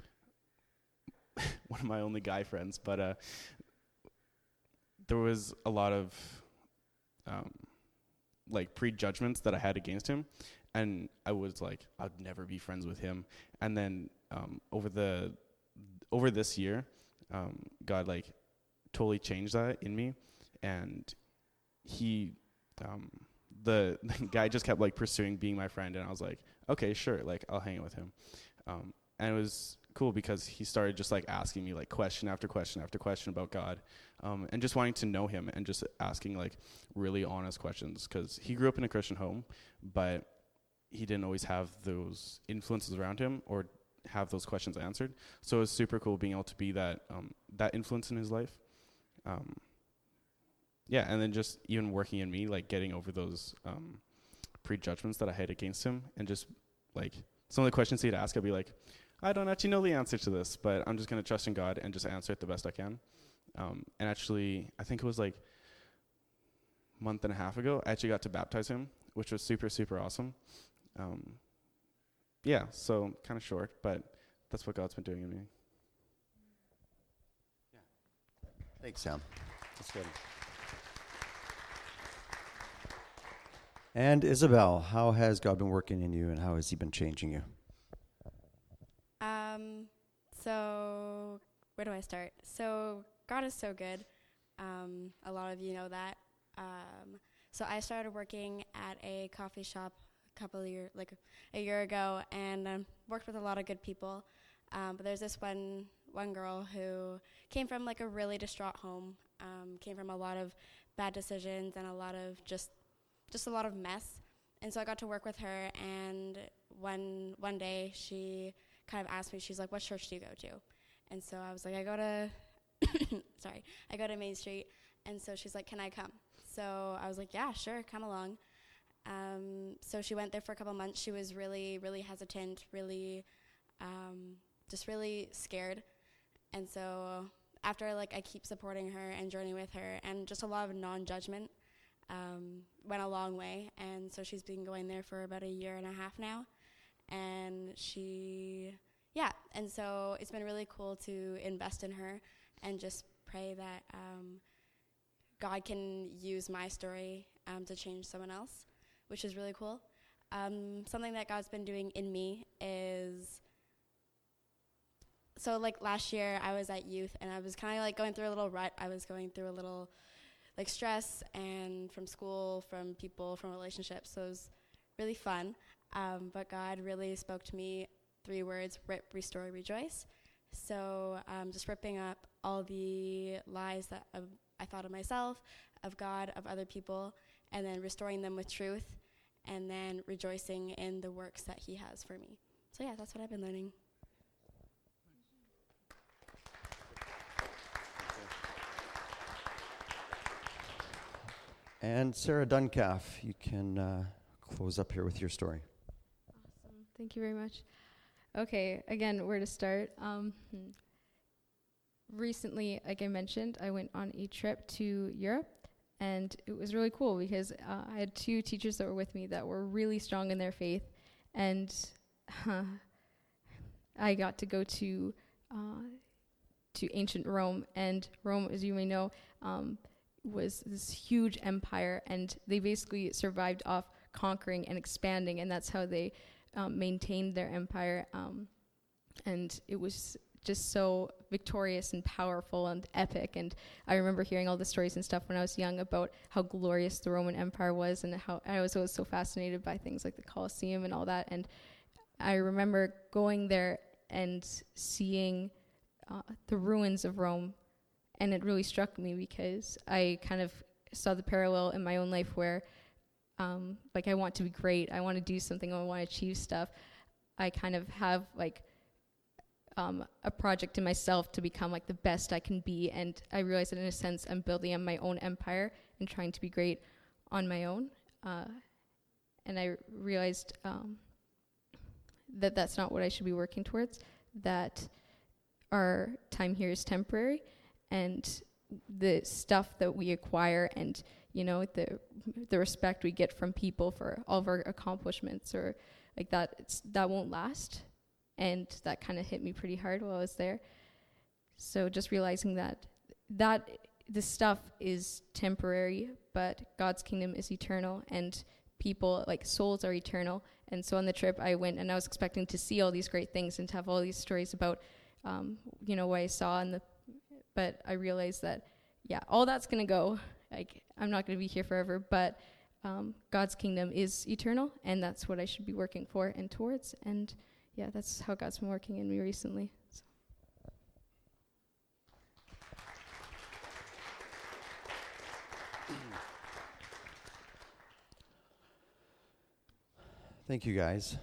one of my only guy friends, but uh, there was a lot of um, like prejudgments that I had against him. And I was like, I'd never be friends with him. And then um, over the over this year, um, God like totally changed that in me, and he, um, the, the guy just kept like pursuing being my friend, and I was like, okay, sure, like I'll hang out with him, um, and it was cool because he started just like asking me like question after question after question about God, um, and just wanting to know him and just asking like really honest questions, because he grew up in a Christian home, but he didn't always have those influences around him or have those questions answered. So it was super cool being able to be that um, that influence in his life. Um, yeah, and then just even working in me, like getting over those um, prejudgments that I had against him, and just like some of the questions he'd ask, I'd be like, I don't actually know the answer to this, but I'm just going to trust in God and just answer it the best I can. Um, and actually, I think it was like a month and a half ago, I actually got to baptize him, which was super, super awesome. Um, yeah, so kind of short, but that's what God's been doing in me. Yeah. Thanks, Sam. That's good. And Isabel, how has God been working in you, and how has he been changing you? Um, so where do I start? So God is so good. Um, a lot of you know that. Um, so I started working at a coffee shop a couple of years, like a year ago, and um, worked with a lot of good people. Um, but there's this one one girl who came from like a really distraught home, um, came from a lot of bad decisions and a lot of just just a lot of mess. And so I got to work with her, and one one day she kind of asked me, she's like, what church do you go to? And so I was like, I go to, sorry, I go to Main Street. And so she's like, can I come? So I was like, yeah, sure, come along. Um, so she went there for a couple months. She was really, really hesitant, really, um, just really scared. And so after, like, I keep supporting her and journeying with her, and just a lot of non-judgment, um, went a long way. And so she's been going there for about a year and a half now. And she, yeah, and so it's been really cool to invest in her and just pray that um, God can use my story um, to change someone else, which is really cool. Um, something that God's been doing in me is, so like last year I was at youth and I was kind of like going through a little rut. I was going through a little like stress and from school, from people, from relationships. So it was really fun. Um, but God really spoke to me three words: rip, restore, rejoice. So um, just ripping up all the lies that uh, I thought of myself, of God, of other people, and then restoring them with truth, and then rejoicing in the works that he has for me. So yeah, that's what I've been learning. And Sarah Duncalf, you can uh, close up here with your story. Awesome. Thank you very much. Okay, again, where to start? Um, hmm. Recently, like I mentioned, I went on a trip to Europe, and it was really cool because uh, I had two teachers that were with me that were really strong in their faith, and uh, I got to go to uh, to ancient Rome, and Rome, as you may know, um, was this huge empire, and they basically survived off conquering and expanding, and that's how they um, maintained their empire. Um, and it was just so victorious and powerful and epic. And I remember hearing all the stories and stuff when I was young about how glorious the Roman Empire was, and how I was always so fascinated by things like the Colosseum and all that. And I remember going there and seeing uh, the ruins of Rome, and it really struck me because I kind of saw the parallel in my own life where um, like I want to be great, I want to do something, I want to achieve stuff. I kind of have like um, a project in myself to become like the best I can be, and I realized that in a sense I'm building up my own empire and trying to be great on my own. Uh, and I realized um, that that's not what I should be working towards, that our time here is temporary, and the stuff that we acquire and, you know, the the respect we get from people for all of our accomplishments or like that, it's, that won't last. And that kind of hit me pretty hard while I was there. So just realizing that that the stuff is temporary, but God's kingdom is eternal, and people, like souls, are eternal. And so on the trip I went, and I was expecting to see all these great things and to have all these stories about, um, you know, what I saw in the, but I realized that, yeah, all that's going to go. Like, I'm not going to be here forever, but um, God's kingdom is eternal, and that's what I should be working for and towards. And yeah, that's how God's been working in me recently. So. Thank you, guys.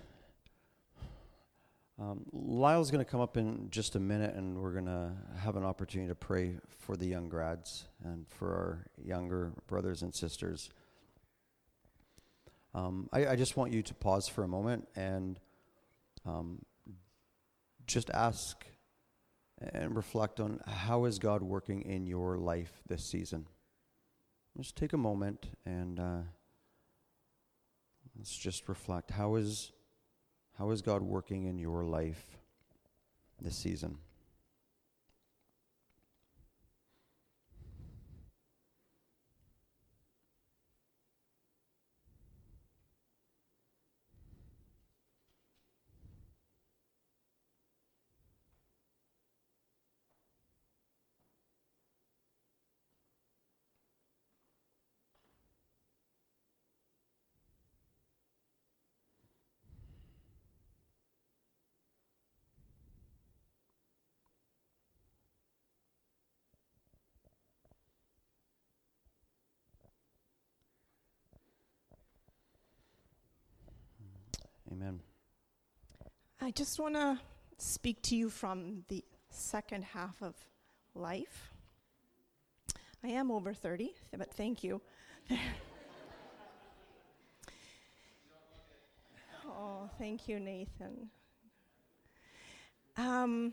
Um, Lyle's going to come up in just a minute, and we're going to have an opportunity to pray for the young grads and for our younger brothers and sisters. Um, I, I just want you to pause for a moment and um, just ask and reflect on, how is God working in your life this season? Just take a moment and uh, let's just reflect. How is How is God working in your life this season? Amen. I just want to speak to you from the second half of life. I am over thirty, but thank you. Oh, thank you, Nathan. Um,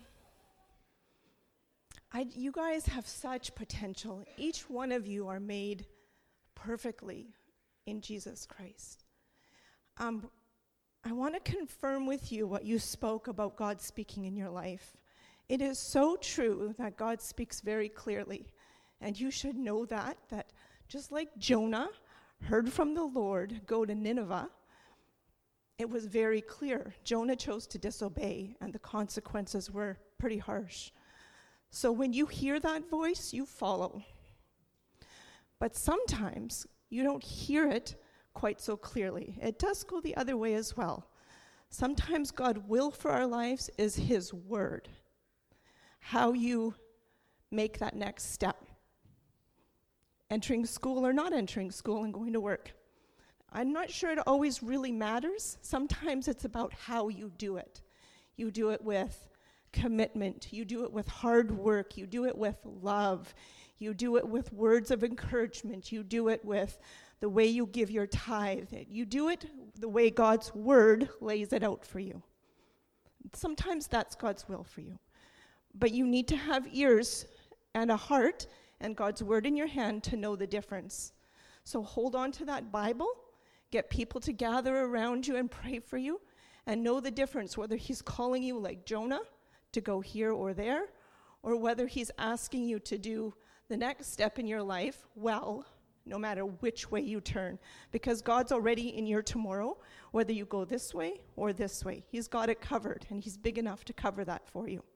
I, you guys have such potential. Each one of you are made perfectly in Jesus Christ. Um, I want to confirm with you what you spoke about God speaking in your life. It is so true that God speaks very clearly, and you should know that, that just like Jonah heard from the Lord go to Nineveh, it was very clear. Jonah chose to disobey, and the consequences were pretty harsh. So when you hear that voice, you follow. But sometimes you don't hear it quite so clearly. It does go the other way as well. Sometimes God's will for our lives is his word. How you make that next step. Entering school or not entering school and going to work. I'm not sure it always really matters. Sometimes it's about how you do it. You do it with commitment. You do it with hard work. You do it with love. You do it with words of encouragement. You do it with the way you give your tithe. You do it the way God's word lays it out for you. Sometimes that's God's will for you. But you need to have ears and a heart and God's word in your hand to know the difference. So hold on to that Bible, get people to gather around you and pray for you, and know the difference, whether he's calling you like Jonah to go here or there, or whether he's asking you to do the next step in your life well, no matter which way you turn. Because God's already in your tomorrow, whether you go this way or this way. He's got it covered, and he's big enough to cover that for you.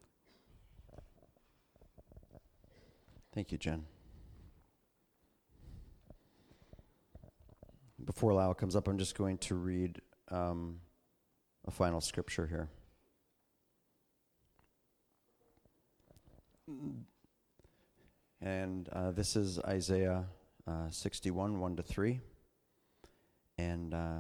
Thank you, Jen. Before Lyle comes up, I'm just going to read um, a final scripture here. And uh, this is Isaiah uh, sixty-one, one to three. And, uh,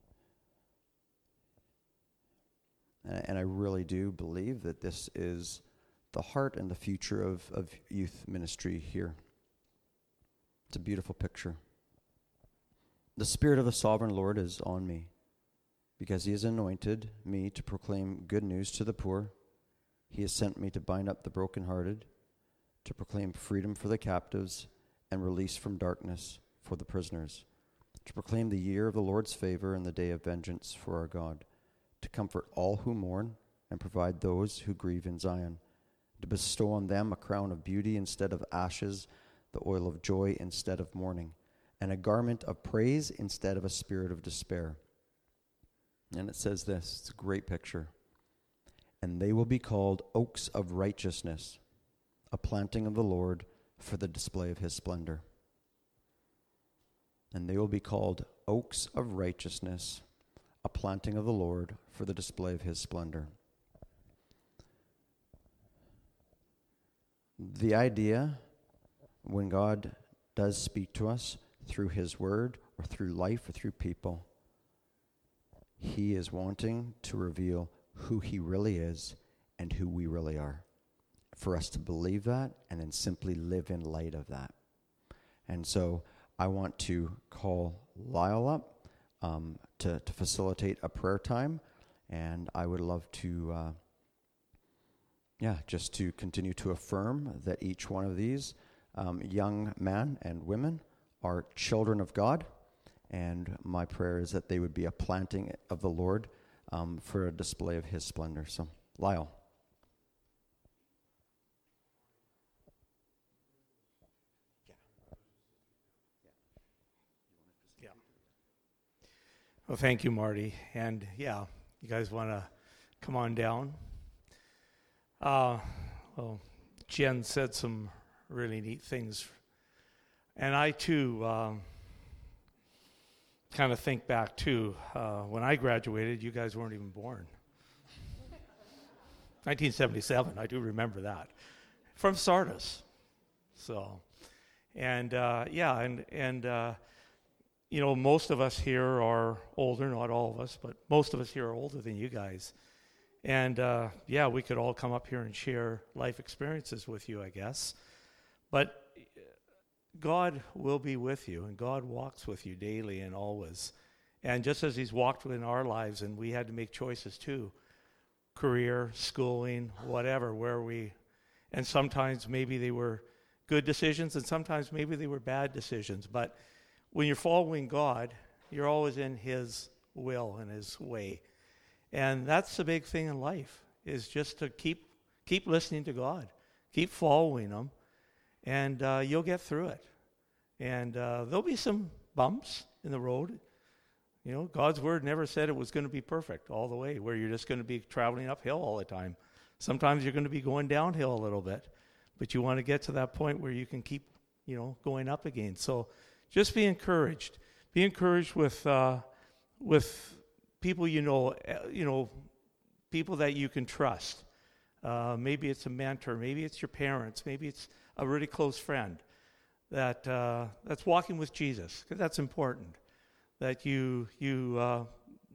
and I really do believe that this is the heart and the future of, of youth ministry here. It's a beautiful picture. The Spirit of the Sovereign Lord is on me, because he has anointed me to proclaim good news to the poor. He has sent me to bind up the brokenhearted, to proclaim freedom for the captives, and release from darkness for the prisoners, to proclaim the year of the Lord's favor and the day of vengeance for our God, to comfort all who mourn and provide those who grieve in Zion, to bestow on them a crown of beauty instead of ashes, the oil of joy instead of mourning, and a garment of praise instead of a spirit of despair. And it says this, it's a great picture. And they will be called oaks of righteousness, a planting of the Lord for the display of his splendor. And they will be called oaks of righteousness, a planting of the Lord for the display of his splendor. The idea, when God does speak to us through his word or through life or through people, he is wanting to reveal who he really is and who we really are, for us to believe that and then simply live in light of that. And so I want to call Lyle up um, to, to facilitate a prayer time, and I would love to uh, Yeah, just to continue to affirm that each one of these um, young men and women are children of God, and my prayer is that they would be a planting of the Lord um, for a display of his splendor. So, Lyle. Yeah. Well, thank you, Marty. And yeah, you guys want to come on down? Uh, well, Jen said some really neat things. And I, too, um, kind of think back, too. Uh, when I graduated, you guys weren't even born. nineteen seventy-seven, I do remember that. From Sardis. So, and, uh, yeah, and, and uh, you know, most of us here are older, not all of us, but most of us here are older than you guys. And, uh, yeah, we could all come up here and share life experiences with you, I guess. But God will be with you, and God walks with you daily and always. And just as he's walked in our lives, and we had to make choices too, career, schooling, whatever, where we, and sometimes maybe they were good decisions, and sometimes maybe they were bad decisions. But when you're following God, you're always in his will and his way. And that's the big thing in life, is just to keep keep listening to God, keep following him, and uh, you'll get through it. And uh, there'll be some bumps in the road. You know, God's word never said it was going to be perfect all the way, where you're just going to be traveling uphill all the time. Sometimes you're going to be going downhill a little bit, but you want to get to that point where you can keep, you know, going up again. So just be encouraged. Be encouraged with uh, with people you know, uh, you know, people that you can trust. Uh, maybe it's a mentor, maybe it's your parents, maybe it's a really close friend that uh, that's walking with Jesus, because that's important. That you you uh,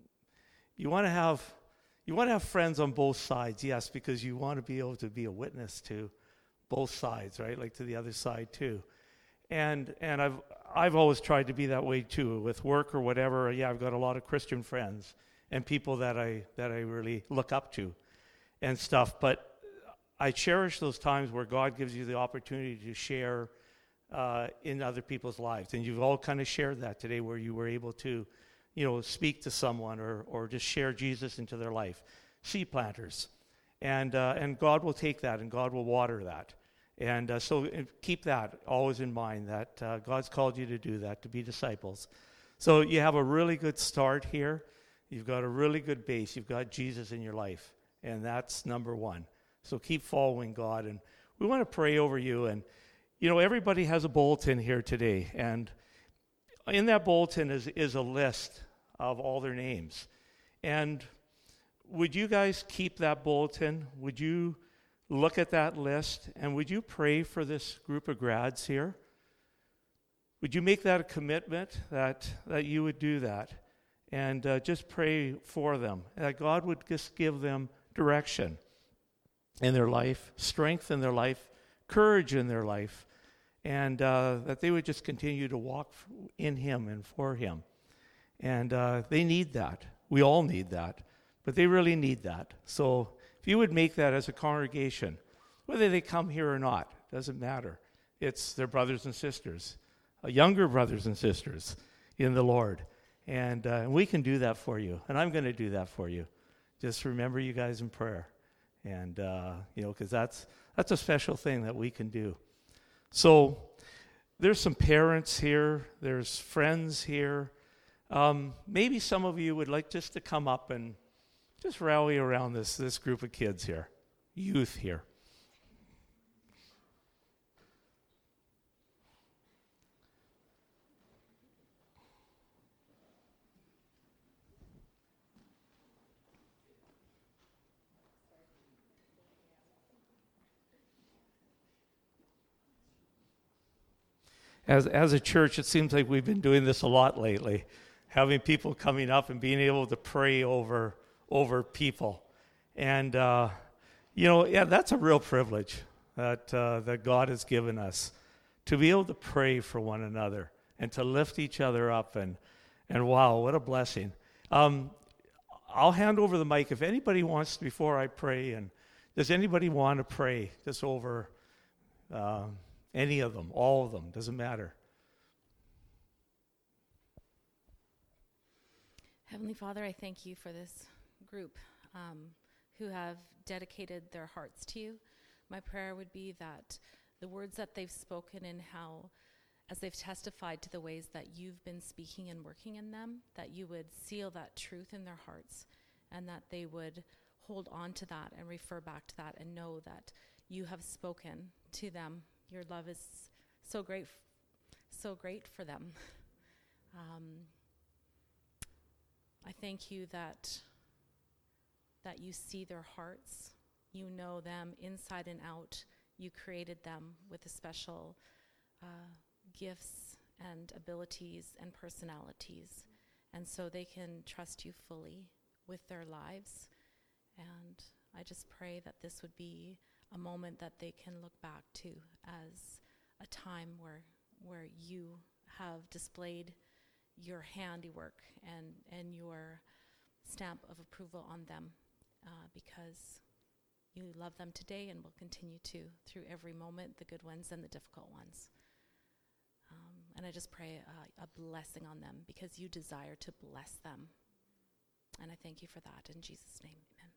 you want to have you want to have friends on both sides, yes, because you want to be able to be a witness to both sides, right? Like to the other side too. And and I've I've always tried to be that way too, with work or whatever. Yeah, I've got a lot of Christian friends and people that I that I really look up to and stuff. But I cherish those times where God gives you the opportunity to share uh, in other people's lives. And you've all kind of shared that today, where you were able to, you know, speak to someone or or just share Jesus into their life. Seed planters. And uh, and God will take that and God will water that. And uh, so keep that always in mind, that uh, God's called you to do that, to be disciples. So you have a really good start here. You've got a really good base. You've got Jesus in your life, and that's number one. So keep following God. And we want to pray over you. And, you know, everybody has a bulletin here today. And in that bulletin is, is a list of all their names. And would you guys keep that bulletin? Would you look at that list, and would you pray for this group of grads here? Would you make that a commitment that, that you would do that? And uh, just pray for them, that God would just give them direction in their life, strength in their life, courage in their life, and uh, that they would just continue to walk in him and for him. And uh, they need that. We all need that, but they really need that. So if you would make that as a congregation, whether they come here or not, doesn't matter. It's their brothers and sisters, uh, younger brothers and sisters in the Lord. And uh, we can do that for you. And I'm going to do that for you. Just remember you guys in prayer. And, uh, you know, because that's, that's a special thing that we can do. So there's some parents here. There's friends here. Um, maybe some of you would like just to come up and just rally around this, this group of kids here, youth here. As, as a church, it seems like we've been doing this a lot lately, having people coming up and being able to pray over over people. And, uh, you know, yeah, that's a real privilege that uh, that God has given us, to be able to pray for one another and to lift each other up. And, and wow, what a blessing. Um, I'll hand over the mic if anybody wants, before I pray. And does anybody want to pray just over uh, any of them, all of them, doesn't matter. Heavenly Father, I thank you for this group um, who have dedicated their hearts to you. My prayer would be that the words that they've spoken and how, as they've testified to the ways that you've been speaking and working in them, that you would seal that truth in their hearts, and that they would hold on to that and refer back to that and know that you have spoken to them. Your love is so great, so great for them. Um, I thank you that that you see their hearts, you know them inside and out. You created them with a special uh, gifts and abilities and personalities, and so they can trust you fully with their lives. And I just pray that this would be a moment that they can look back to as a time where where you have displayed your handiwork and, and your stamp of approval on them, uh, because you love them today and will continue to through every moment, the good ones and the difficult ones. Um, And I just pray uh, a blessing on them because you desire to bless them. And I thank you for that. In Jesus' name, amen.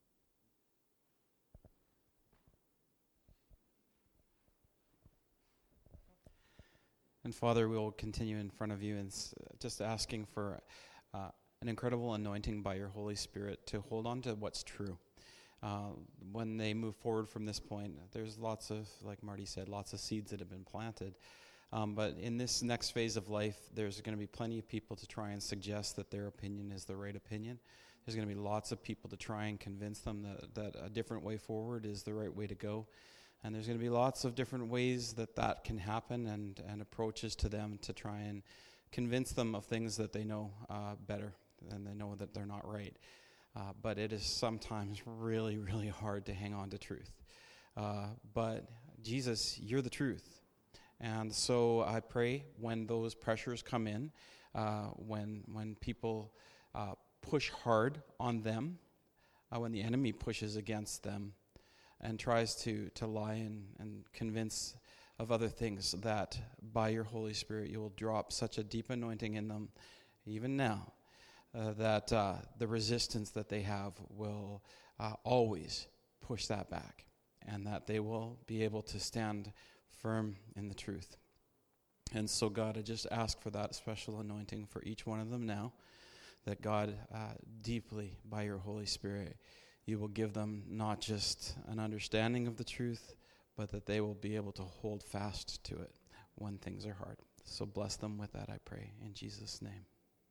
And Father, we will continue in front of you and s- just asking for uh, an incredible anointing by your Holy Spirit to hold on to what's true. Uh, when they move forward from this point, there's lots of, like Marty said, lots of seeds that have been planted. Um, but in this next phase of life, there's going to be plenty of people to try and suggest that their opinion is the right opinion. There's going to be lots of people to try and convince them that, that a different way forward is the right way to go. And there's going to be lots of different ways that that can happen and, and approaches to them to try and convince them of things that they know uh, better and they know that they're not right. Uh, but it is sometimes really, really hard to hang on to truth. Uh, but Jesus, you're the truth. And so I pray when those pressures come in, uh, when when people uh, push hard on them, uh, when the enemy pushes against them and tries to, to lie and, and convince of other things, that by your Holy Spirit you will drop such a deep anointing in them, even now, uh, that uh, the resistance that they have will uh, always push that back, and that they will be able to stand firm in the truth. And so, God, I just ask for that special anointing for each one of them now, that God, uh, deeply by your Holy Spirit, you will give them not just an understanding of the truth, but that they will be able to hold fast to it when things are hard. So bless them with that, I pray, in Jesus' name.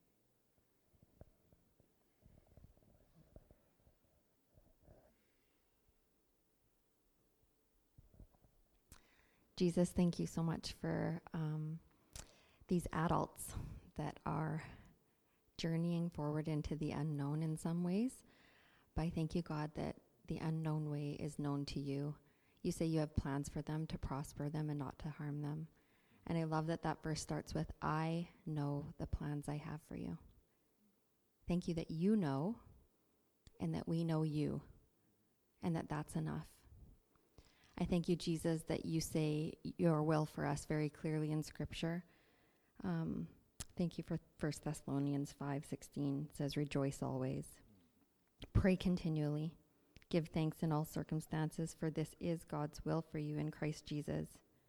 Jesus, thank you so much for um, these adults that are journeying forward into the unknown in some ways. But I thank you, God, that the unknown way is known to you. You say you have plans for them to prosper them and not to harm them. And I love that that verse starts with, I know the plans I have for you. Thank you that you know and that we know you and that that's enough. I thank you, Jesus, that you say your will for us very clearly in Scripture. Um, thank you for First Thessalonians five sixteen. It says, rejoice always. Pray continually. Give thanks in all circumstances, for this is God's will for you in Christ Jesus.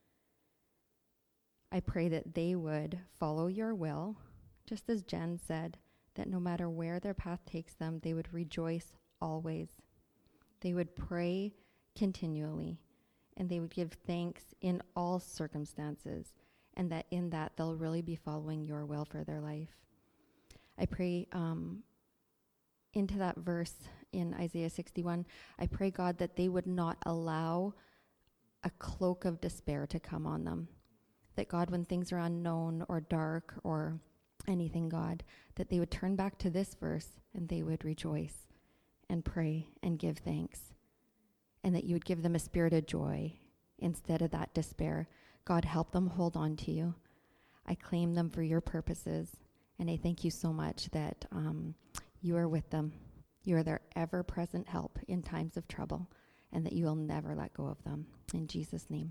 I pray that they would follow your will, just as Jen said, that no matter where their path takes them, they would rejoice always. They would pray continually, and they would give thanks in all circumstances, and that in that they'll really be following your will for their life. I pray um, into that verse in Isaiah sixty-one, I pray, God, that they would not allow a cloak of despair to come on them. That, God, when things are unknown or dark or anything, God, that they would turn back to this verse and they would rejoice and pray and give thanks. And that you would give them a spirit of joy instead of that despair. God, help them hold on to you. I claim them for your purposes. And I thank you so much that um, you are with them. You are their ever-present help in times of trouble, and that you will never let go of them. In Jesus' name.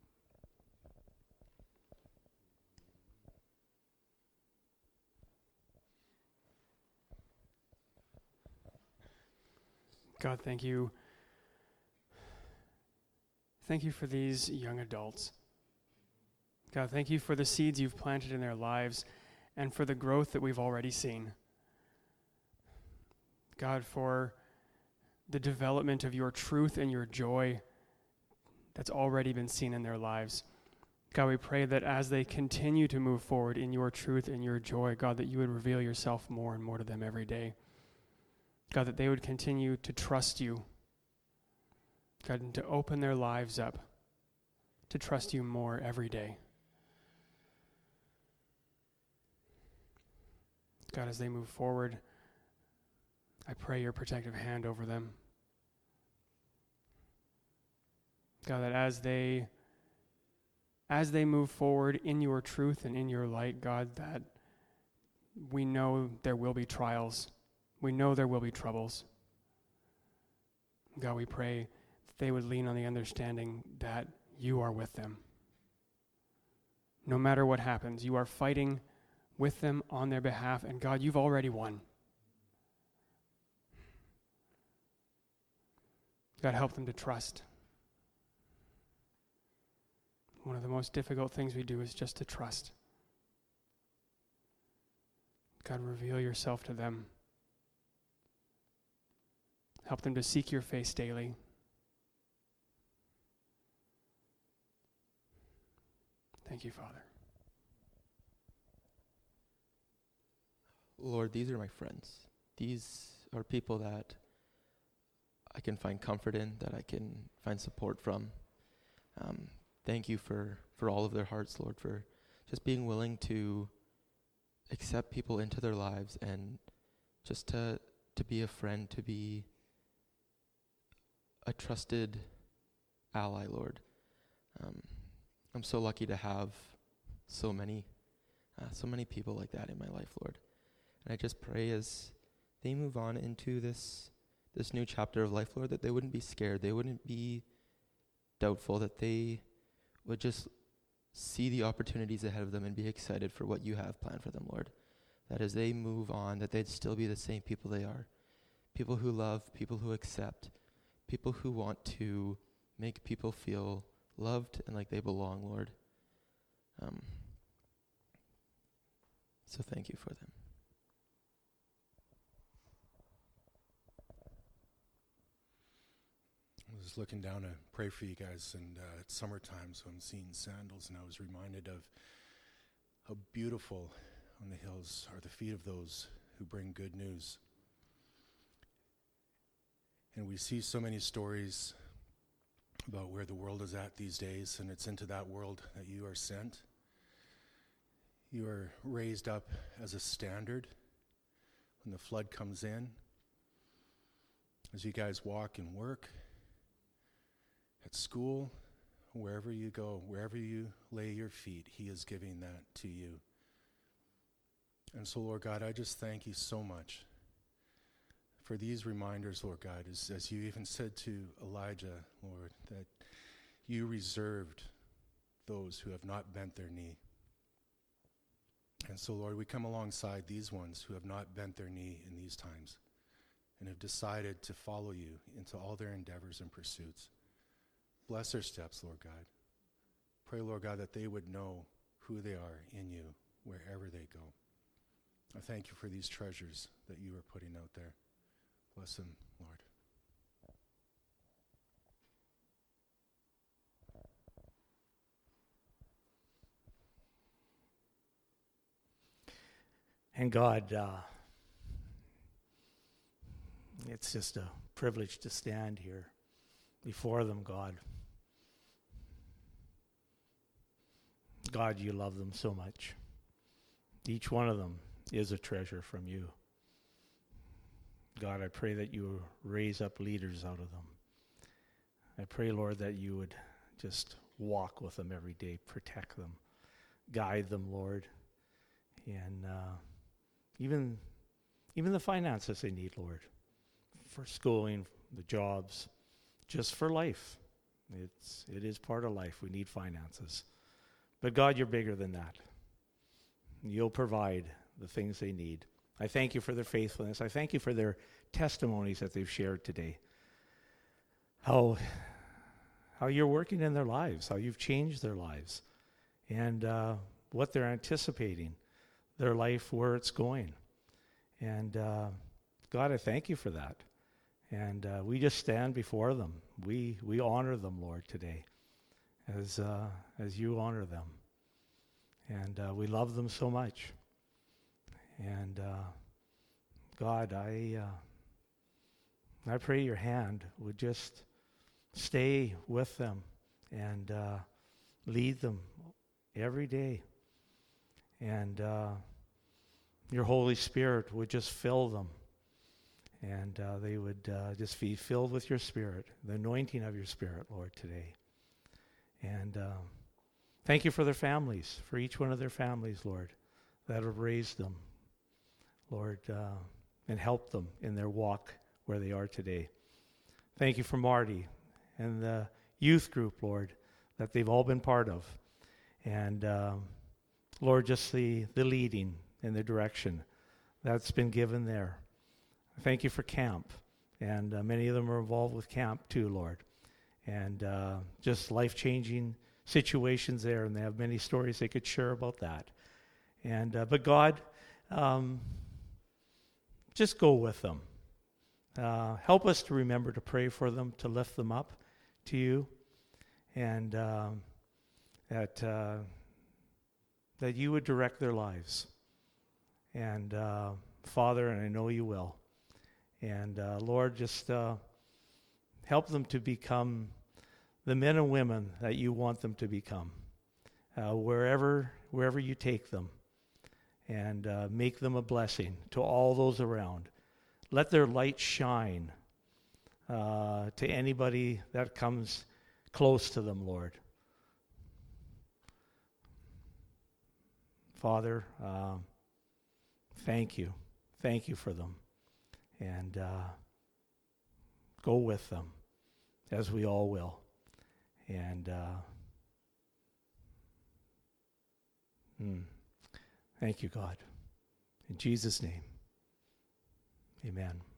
God, thank you. Thank you for these young adults. God, thank you for the seeds you've planted in their lives and for the growth that we've already seen. God, for the development of your truth and your joy that's already been seen in their lives. God, we pray that as they continue to move forward in your truth and your joy, God, that you would reveal yourself more and more to them every day. God, that they would continue to trust you. God, and to open their lives up to trust you more every day. God, as they move forward, I pray your protective hand over them. God, that as they as they move forward in your truth and in your light, God, that we know there will be trials. We know there will be troubles. God, we pray that they would lean on the understanding that you are with them. no matter what happens. You are fighting with them on their behalf, and God, you've already won. God, help them to trust. One of the most difficult things we do is just to trust. God, reveal yourself to them. Help them to seek your face daily. Thank you, Father. Lord, these are my friends. These are people that I can find comfort in, that I can find support from. Um, thank you for, for all of their hearts, Lord, for just being willing to accept people into their lives and just to to be a friend, to be a trusted ally, Lord. Um, I'm so lucky to have so many, uh, so many people like that in my life, Lord. And I just pray as they move on into this this new chapter of life, Lord, that they wouldn't be scared, they wouldn't be doubtful, that they would just see the opportunities ahead of them and be excited for what you have planned for them, Lord. That as they move on, that they'd still be the same people they are. People who love, people who accept, people who want to make people feel loved and like they belong, Lord. Um, so thank you for them. I was looking down to pray for you guys, and uh, it's summertime, so I'm seeing sandals, and I was reminded of how beautiful on the hills are the feet of those who bring good news. And we see so many stories about where the world is at these days, and it's into that world that you are sent. You are raised up as a standard when the flood comes in. As you guys walk and work, at school, wherever you go, wherever you lay your feet, he is giving that to you. And so, Lord God, I just thank you so much for these reminders, Lord God, as, as you even said to Elijah, Lord, that you reserved those who have not bent their knee. And so, Lord, we come alongside these ones who have not bent their knee in these times and have decided to follow you into all their endeavors and pursuits. Bless their steps, Lord God. Pray, Lord God, that they would know who they are in you wherever they go. I thank you for these treasures that you are putting out there. Bless them, Lord. And God, uh, it's just a privilege to stand here before them, God. God, you love them so much. Each one of them is a treasure from you. God, I pray that you raise up leaders out of them. I pray, Lord, that you would just walk with them every day, protect them, guide them, Lord, and uh, even even the finances they need, Lord, for schooling, the jobs, just for life. It's it is part of life. We need finances. But God, you're bigger than that. You'll provide the things they need. I thank you for their faithfulness. I thank you for their testimonies that they've shared today. How, how you're working in their lives, how you've changed their lives, and uh, what they're anticipating, their life, where it's going. And uh, God, I thank you for that. And uh, we just stand before them. We we honor them, Lord, today, as uh, as you honor them. And uh, we love them so much. And uh, God, I uh, I pray your hand would just stay with them and uh, lead them every day. And uh, your Holy Spirit would just fill them. And uh, they would uh, just be filled with your Spirit, the anointing of your Spirit, Lord, today. And uh, thank you for their families, for each one of their families, Lord, that have raised them, Lord, uh, and helped them in their walk where they are today. Thank you for Marty and the youth group, Lord, that they've all been part of. And um, Lord, just the, the leading and the direction that's been given there. Thank you for camp. And uh, many of them are involved with camp too, Lord. And uh, just life-changing situations there, and they have many stories they could share about that. And uh, but God, um, just go with them. Uh, help us to remember to pray for them, to lift them up to you, and um, that uh, that you would direct their lives. And uh, Father, and I know you will. And uh, Lord, just uh, help them to become the men and women that you want them to become, uh, wherever wherever you take them, and uh, make them a blessing to all those around. Let their light shine uh, to anybody that comes close to them, Lord. Father, uh, thank you. Thank you for them. And uh, go with them, as we all will. And uh, mm, thank you, God. In Jesus' name, amen.